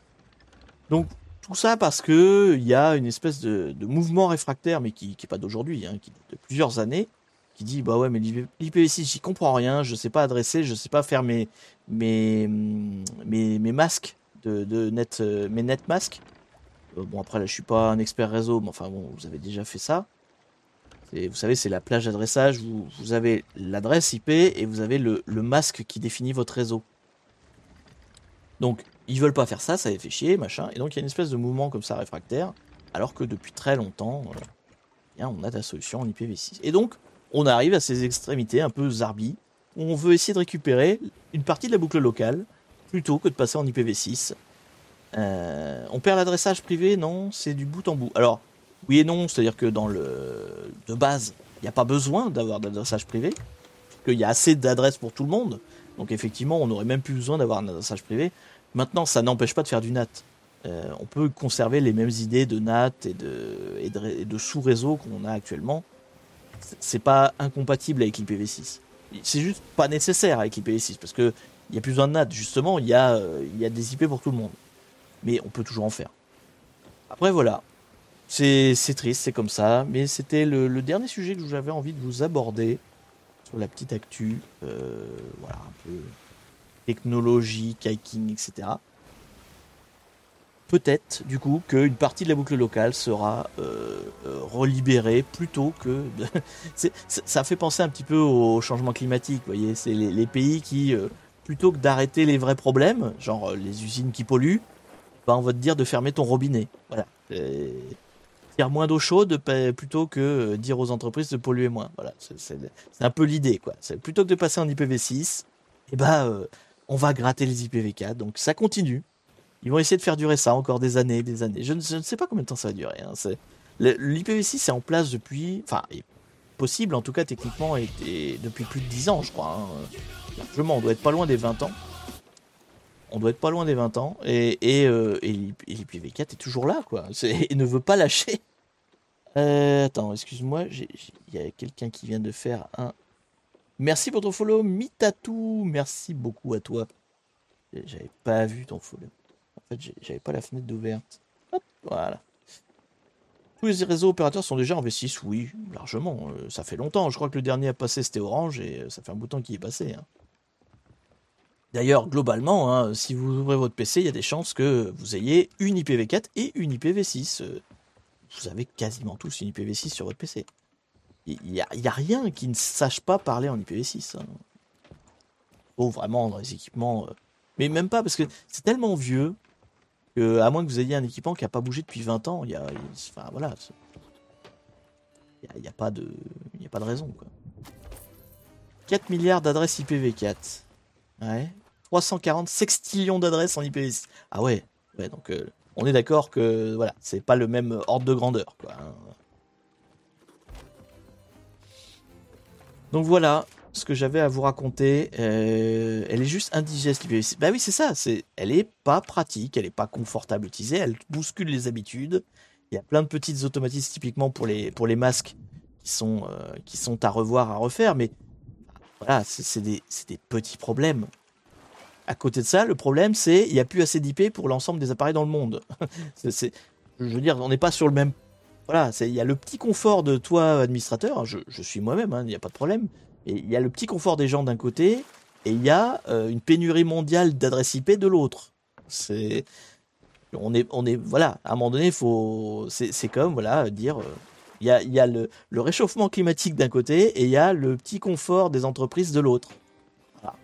A: Donc tout ça parce que il y a une espèce de, de mouvement réfractaire, mais qui, qui est pas d'aujourd'hui, hein, qui de plusieurs années, qui dit bah ouais, mais l'I P v six, j'y comprends rien, je sais pas adresser, je sais pas faire mes mes mes, mes masques. De, de net, euh, mes net masques. Euh, bon, après, là, je suis pas un expert réseau, mais enfin, bon, vous avez déjà fait ça. C'est, vous savez, c'est la plage d'adressage. Vous, vous avez l'adresse I P et vous avez le, le masque qui définit votre réseau. Donc, ils veulent pas faire ça, ça les fait chier, machin. Et donc, il y a une espèce de mouvement comme ça réfractaire, alors que depuis très longtemps, euh, bien, on a la solution en I P v six. Et donc, on arrive à ces extrémités un peu zarbi, où on veut essayer de récupérer une partie de la boucle locale, plutôt que de passer en I P v six. Euh, on perd l'adressage privé? Non, c'est du bout en bout. Alors, oui et non, c'est-à-dire que dans le de base, il n'y a pas besoin d'avoir d'adressage privé, qu'il y a assez d'adresses pour tout le monde. Donc effectivement, on n'aurait même plus besoin d'avoir un adressage privé. Maintenant, ça n'empêche pas de faire du N A T. Euh, on peut conserver les mêmes idées de N A T et de, et de, et de sous-réseau qu'on a actuellement. C'est pas incompatible avec l'I P v six. C'est juste pas nécessaire avec l'I P v six, parce que il n'y a plus besoin de N A T, justement, il y a, euh, il y a des I P pour tout le monde. Mais on peut toujours en faire. Après, voilà. C'est, c'est triste, c'est comme ça. Mais c'était le, le dernier sujet que j'avais envie de vous aborder sur la petite actu. Euh, voilà, un peu technologie, kiting, et cetera. Peut-être, du coup, qu'une partie de la boucle locale sera euh, euh, relibérée plutôt que... De... c'est, ça fait penser un petit peu au changement climatique, vous voyez. C'est les, les pays qui, euh, plutôt que d'arrêter les vrais problèmes, genre euh, les usines qui polluent, ben on va te dire de fermer ton robinet. Voilà. Et... tire moins d'eau chaude pa- plutôt que euh, dire aux entreprises de polluer moins. Voilà, c'est c'est- c'est un peu l'idée, quoi. C'est plutôt que de passer en I P v six, eh ben, euh, on va gratter les I P v quatre. Donc ça continue. Ils vont essayer de faire durer ça encore des années, des années. Je ne, je ne sais pas combien de temps ça va durer. Hein. C'est- le- L'I P v six est en place depuis, enfin, est possible en tout cas techniquement, et, et depuis plus de dix ans, je crois. Hein. Largement, on doit être pas loin des vingt ans. On doit être pas loin des vingt ans. Et, et, euh, et l'I P v quatre est toujours là, quoi. C'est- Il ne veut pas lâcher. Euh, attends, excuse-moi, j'ai- j'ai- il y a quelqu'un qui vient de faire un. Merci pour ton follow, Mitatou. Merci beaucoup à toi. J'avais pas vu ton follow. En fait, j'ai- j'avais pas la fenêtre d'ouverte. Hop, voilà. Tous les réseaux opérateurs sont déjà en v six, oui, largement. Euh, ça fait longtemps. Je crois que le dernier à passer c'était Orange et euh, ça fait un bout de temps qu'il est passé. Hein. D'ailleurs, globalement, hein, si vous ouvrez votre P C, il y a des chances que vous ayez une I P v quatre et une I P v six. Euh, vous avez quasiment tous une I P v six sur votre P C. Il n'y a, y a rien qui ne sache pas parler en I P v six. Hein. Oh, vraiment, dans les équipements. euh, Mais même pas, parce que c'est tellement vieux que, à moins que vous ayez un équipement qui n'a pas bougé depuis vingt ans, il y a. il- Enfin, voilà. Il n'y a, y a pas de. Il y a pas de raison, quoi. quatre milliards d'adresses I P v quatre. Ouais. trois cent quarante sextillions d'adresses en I P v six. Ah ouais. Ouais, donc, euh, on est d'accord que, voilà, c'est pas le même ordre de grandeur, quoi. Hein. Donc voilà ce que j'avais à vous raconter. Euh, elle est juste indigeste, l'I P v six. Bah oui, c'est ça. C'est, elle est pas pratique, elle est pas confortable à utiliser, elle bouscule les habitudes. Il y a plein de petites automatismes typiquement pour les, pour les masques qui sont, euh, qui sont à revoir, à refaire. Mais voilà, c'est, c'est des, c'est des petits problèmes. À côté de ça, le problème, c'est il n'y a plus assez d'I P pour l'ensemble des appareils dans le monde. c'est, c'est- je veux dire, on n'est pas sur le même. Voilà, c'est- il y a le petit confort de toi, administrateur. Je, je suis moi-même, hein, il n'y a pas de problème. Et il y a le petit confort des gens d'un côté, et il y a euh, une pénurie mondiale d'adresses I P de l'autre. C'est, on est, on est, voilà, à un moment donné, faut, c'est, c'est comme, voilà, dire, euh, il y a, il y a le, le réchauffement climatique d'un côté, et il y a le petit confort des entreprises de l'autre. Voilà.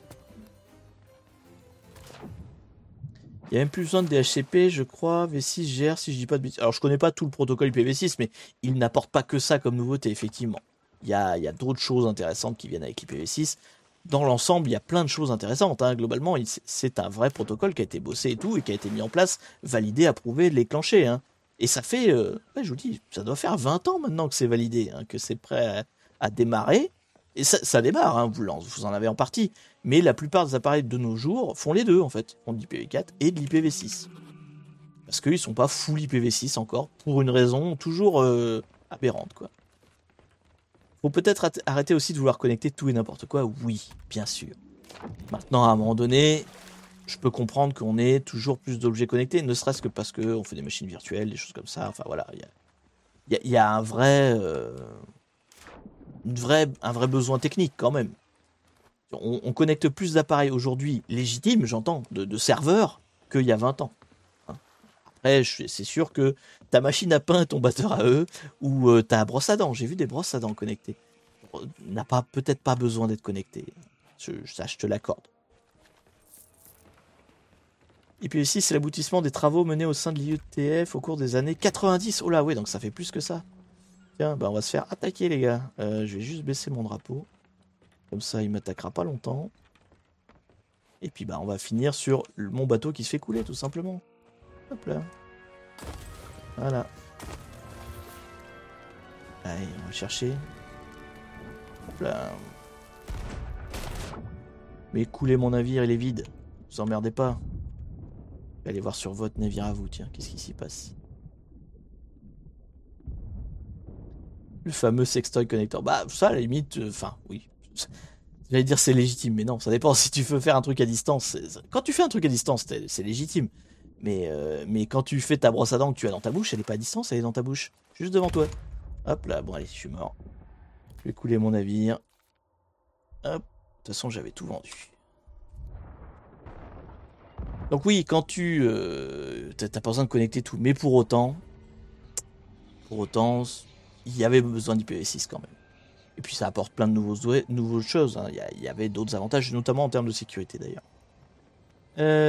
A: Il n'y a même plus besoin de D H C P, je crois. v six gère, si je dis pas de bêtises. Alors, je connais pas tout le protocole I P v six, mais il n'apporte pas que ça comme nouveauté, effectivement. Il y a, il y a d'autres choses intéressantes qui viennent avec l'I P v six. Dans l'ensemble, il y a plein de choses intéressantes. Hein. Globalement, il- c'est un vrai protocole qui a été bossé et tout, et qui a été mis en place, validé, approuvé, déclenché. Hein. Et ça fait, euh, ouais, je vous dis, ça doit faire vingt ans maintenant que c'est validé, hein, que c'est prêt à, à démarrer. Et ça, ça démarre, hein, vous, vous en avez en partie. Mais la plupart des appareils de nos jours font les deux, en fait. Font de l'I P v quatre et de l'I P v six. Parce qu'ils sont pas full I P v six encore, pour une raison toujours euh, aberrante, quoi. Faut peut-être arrêter aussi de vouloir connecter tout et n'importe quoi, oui, bien sûr. Maintenant, à un moment donné, je peux comprendre qu'on ait toujours plus d'objets connectés, ne serait-ce que parce qu'on fait des machines virtuelles, des choses comme ça. Enfin voilà, il y a, y a- y a un vrai, euh, une vraie, un vrai besoin technique quand même. On, on connecte plus d'appareils aujourd'hui légitimes, j'entends, de, de serveurs, qu'il y a vingt ans. Hein. Après, je- c'est sûr que ta machine à pain est ton batteur à eux, ou euh, ta brosse à dents. J'ai vu des brosses à dents connectées. N'a pas, peut-être pas besoin d'être connecté. Je, ça, je te l'accorde. Et puis ici, c'est l'aboutissement des travaux menés au sein de l'I E T F au cours des années quatre-vingt-dix. Oh là, oui, donc ça fait plus que ça. Tiens, bah on va se faire attaquer, les gars. Euh, je vais juste baisser mon drapeau. Comme ça, il m'attaquera pas longtemps. Et puis, bah, on va finir sur mon bateau qui se fait couler, tout simplement. Hop là. Voilà. Allez, on va chercher. Hop là. Mais couler mon navire, il est vide. Vous emmerdez pas. Allez voir sur votre navire à vous, tiens, qu'est-ce qui s'y passe? Le fameux sextoy connector. Bah, ça, à la limite, enfin, euh, oui. J'allais dire c'est légitime, mais non, ça dépend si tu veux faire un truc à distance. Quand tu fais un truc à distance, c'est légitime. Mais, euh, mais quand tu fais ta brosse à dents que tu as dans ta bouche, elle est pas à distance, elle est dans ta bouche. Juste devant toi. Hop là, bon allez, je suis mort. Je vais couler mon navire. Hop. De toute façon, j'avais tout vendu. Donc oui, quand tu... Euh, t'as pas besoin de connecter tout. Mais pour autant... Pour autant, il y avait besoin d'I P v six quand même. Et puis ça apporte plein de nouveaux, nouveaux choses. Hein. Il y avait d'autres avantages, notamment en termes de sécurité d'ailleurs.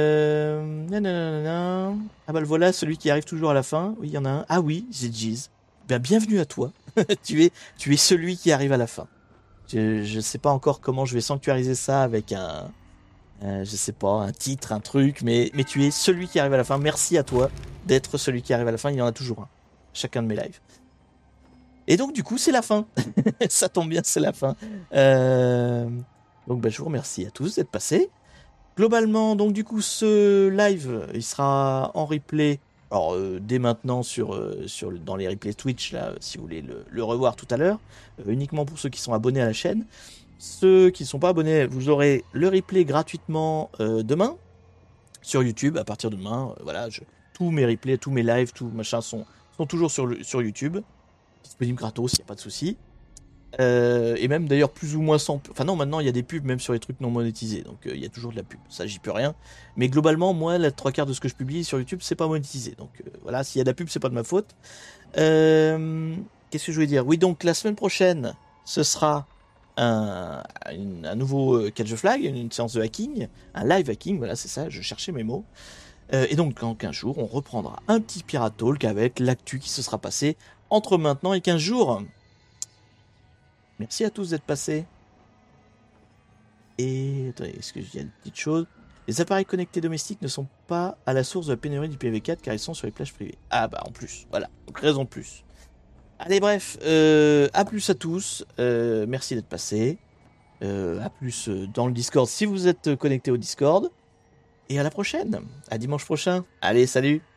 A: Euh... Nanana. Ah bah le voilà, celui qui arrive toujours à la fin. Oui, il y en a un. Ah oui, c'est Giz. bien, bienvenue à toi. tu es, tu es celui qui arrive à la fin. Je, je sais pas encore comment je vais sanctuariser ça avec un, euh, je sais pas, un titre, un truc, mais, mais tu es celui qui arrive à la fin. Merci à toi d'être celui qui arrive à la fin. Il y en a toujours un. Chacun de mes lives. Et donc, du coup, c'est la fin. Ça tombe bien, c'est la fin. Euh... Donc, bah, je vous remercie à tous d'être passés. Globalement, donc, du coup, ce live, il sera en replay. Alors, euh, dès maintenant, sur, euh, sur, dans les replays Twitch, là, si vous voulez le, le revoir tout à l'heure. Euh, uniquement pour ceux qui sont abonnés à la chaîne. Ceux qui ne sont pas abonnés, vous aurez le replay gratuitement euh, demain. Sur YouTube, à partir de demain. Euh, voilà, je, tous mes replays, tous mes lives, tout machin sont, sont toujours sur, le, sur YouTube. Disponible gratos, il n'y a pas de souci. Euh, et même d'ailleurs plus ou moins sans... Enfin non, maintenant il y a des pubs même sur les trucs non monétisés, donc euh, il y a toujours de la pub, ça j'y peux rien. Mais globalement, moi, la trois quarts de ce que je publie sur YouTube, c'est pas monétisé. Donc euh, voilà, s'il y a de la pub, c'est pas de ma faute. Euh, Qu'est-ce que je voulais dire? Oui, donc la semaine prochaine, ce sera un, un, un nouveau euh, Catch the Flag, une, une séance de hacking, un live hacking, voilà c'est ça, je cherchais mes mots. Euh, et donc dans quinze jours, on reprendra un petit Pirate Talk avec l'actu qui se sera passé entre maintenant et quinze jours. Merci à tous d'être passés. Et attendez, est-ce que il y a une petite chose? Les appareils connectés domestiques ne sont pas à la source de la pénurie du P V quatre car ils sont sur les plages privées. Ah bah en plus, voilà, donc raison de plus. Allez bref, euh, à plus à tous, euh, merci d'être passés. Euh, à plus dans le Discord si vous êtes connectés au Discord. Et à la prochaine, à dimanche prochain. Allez, salut!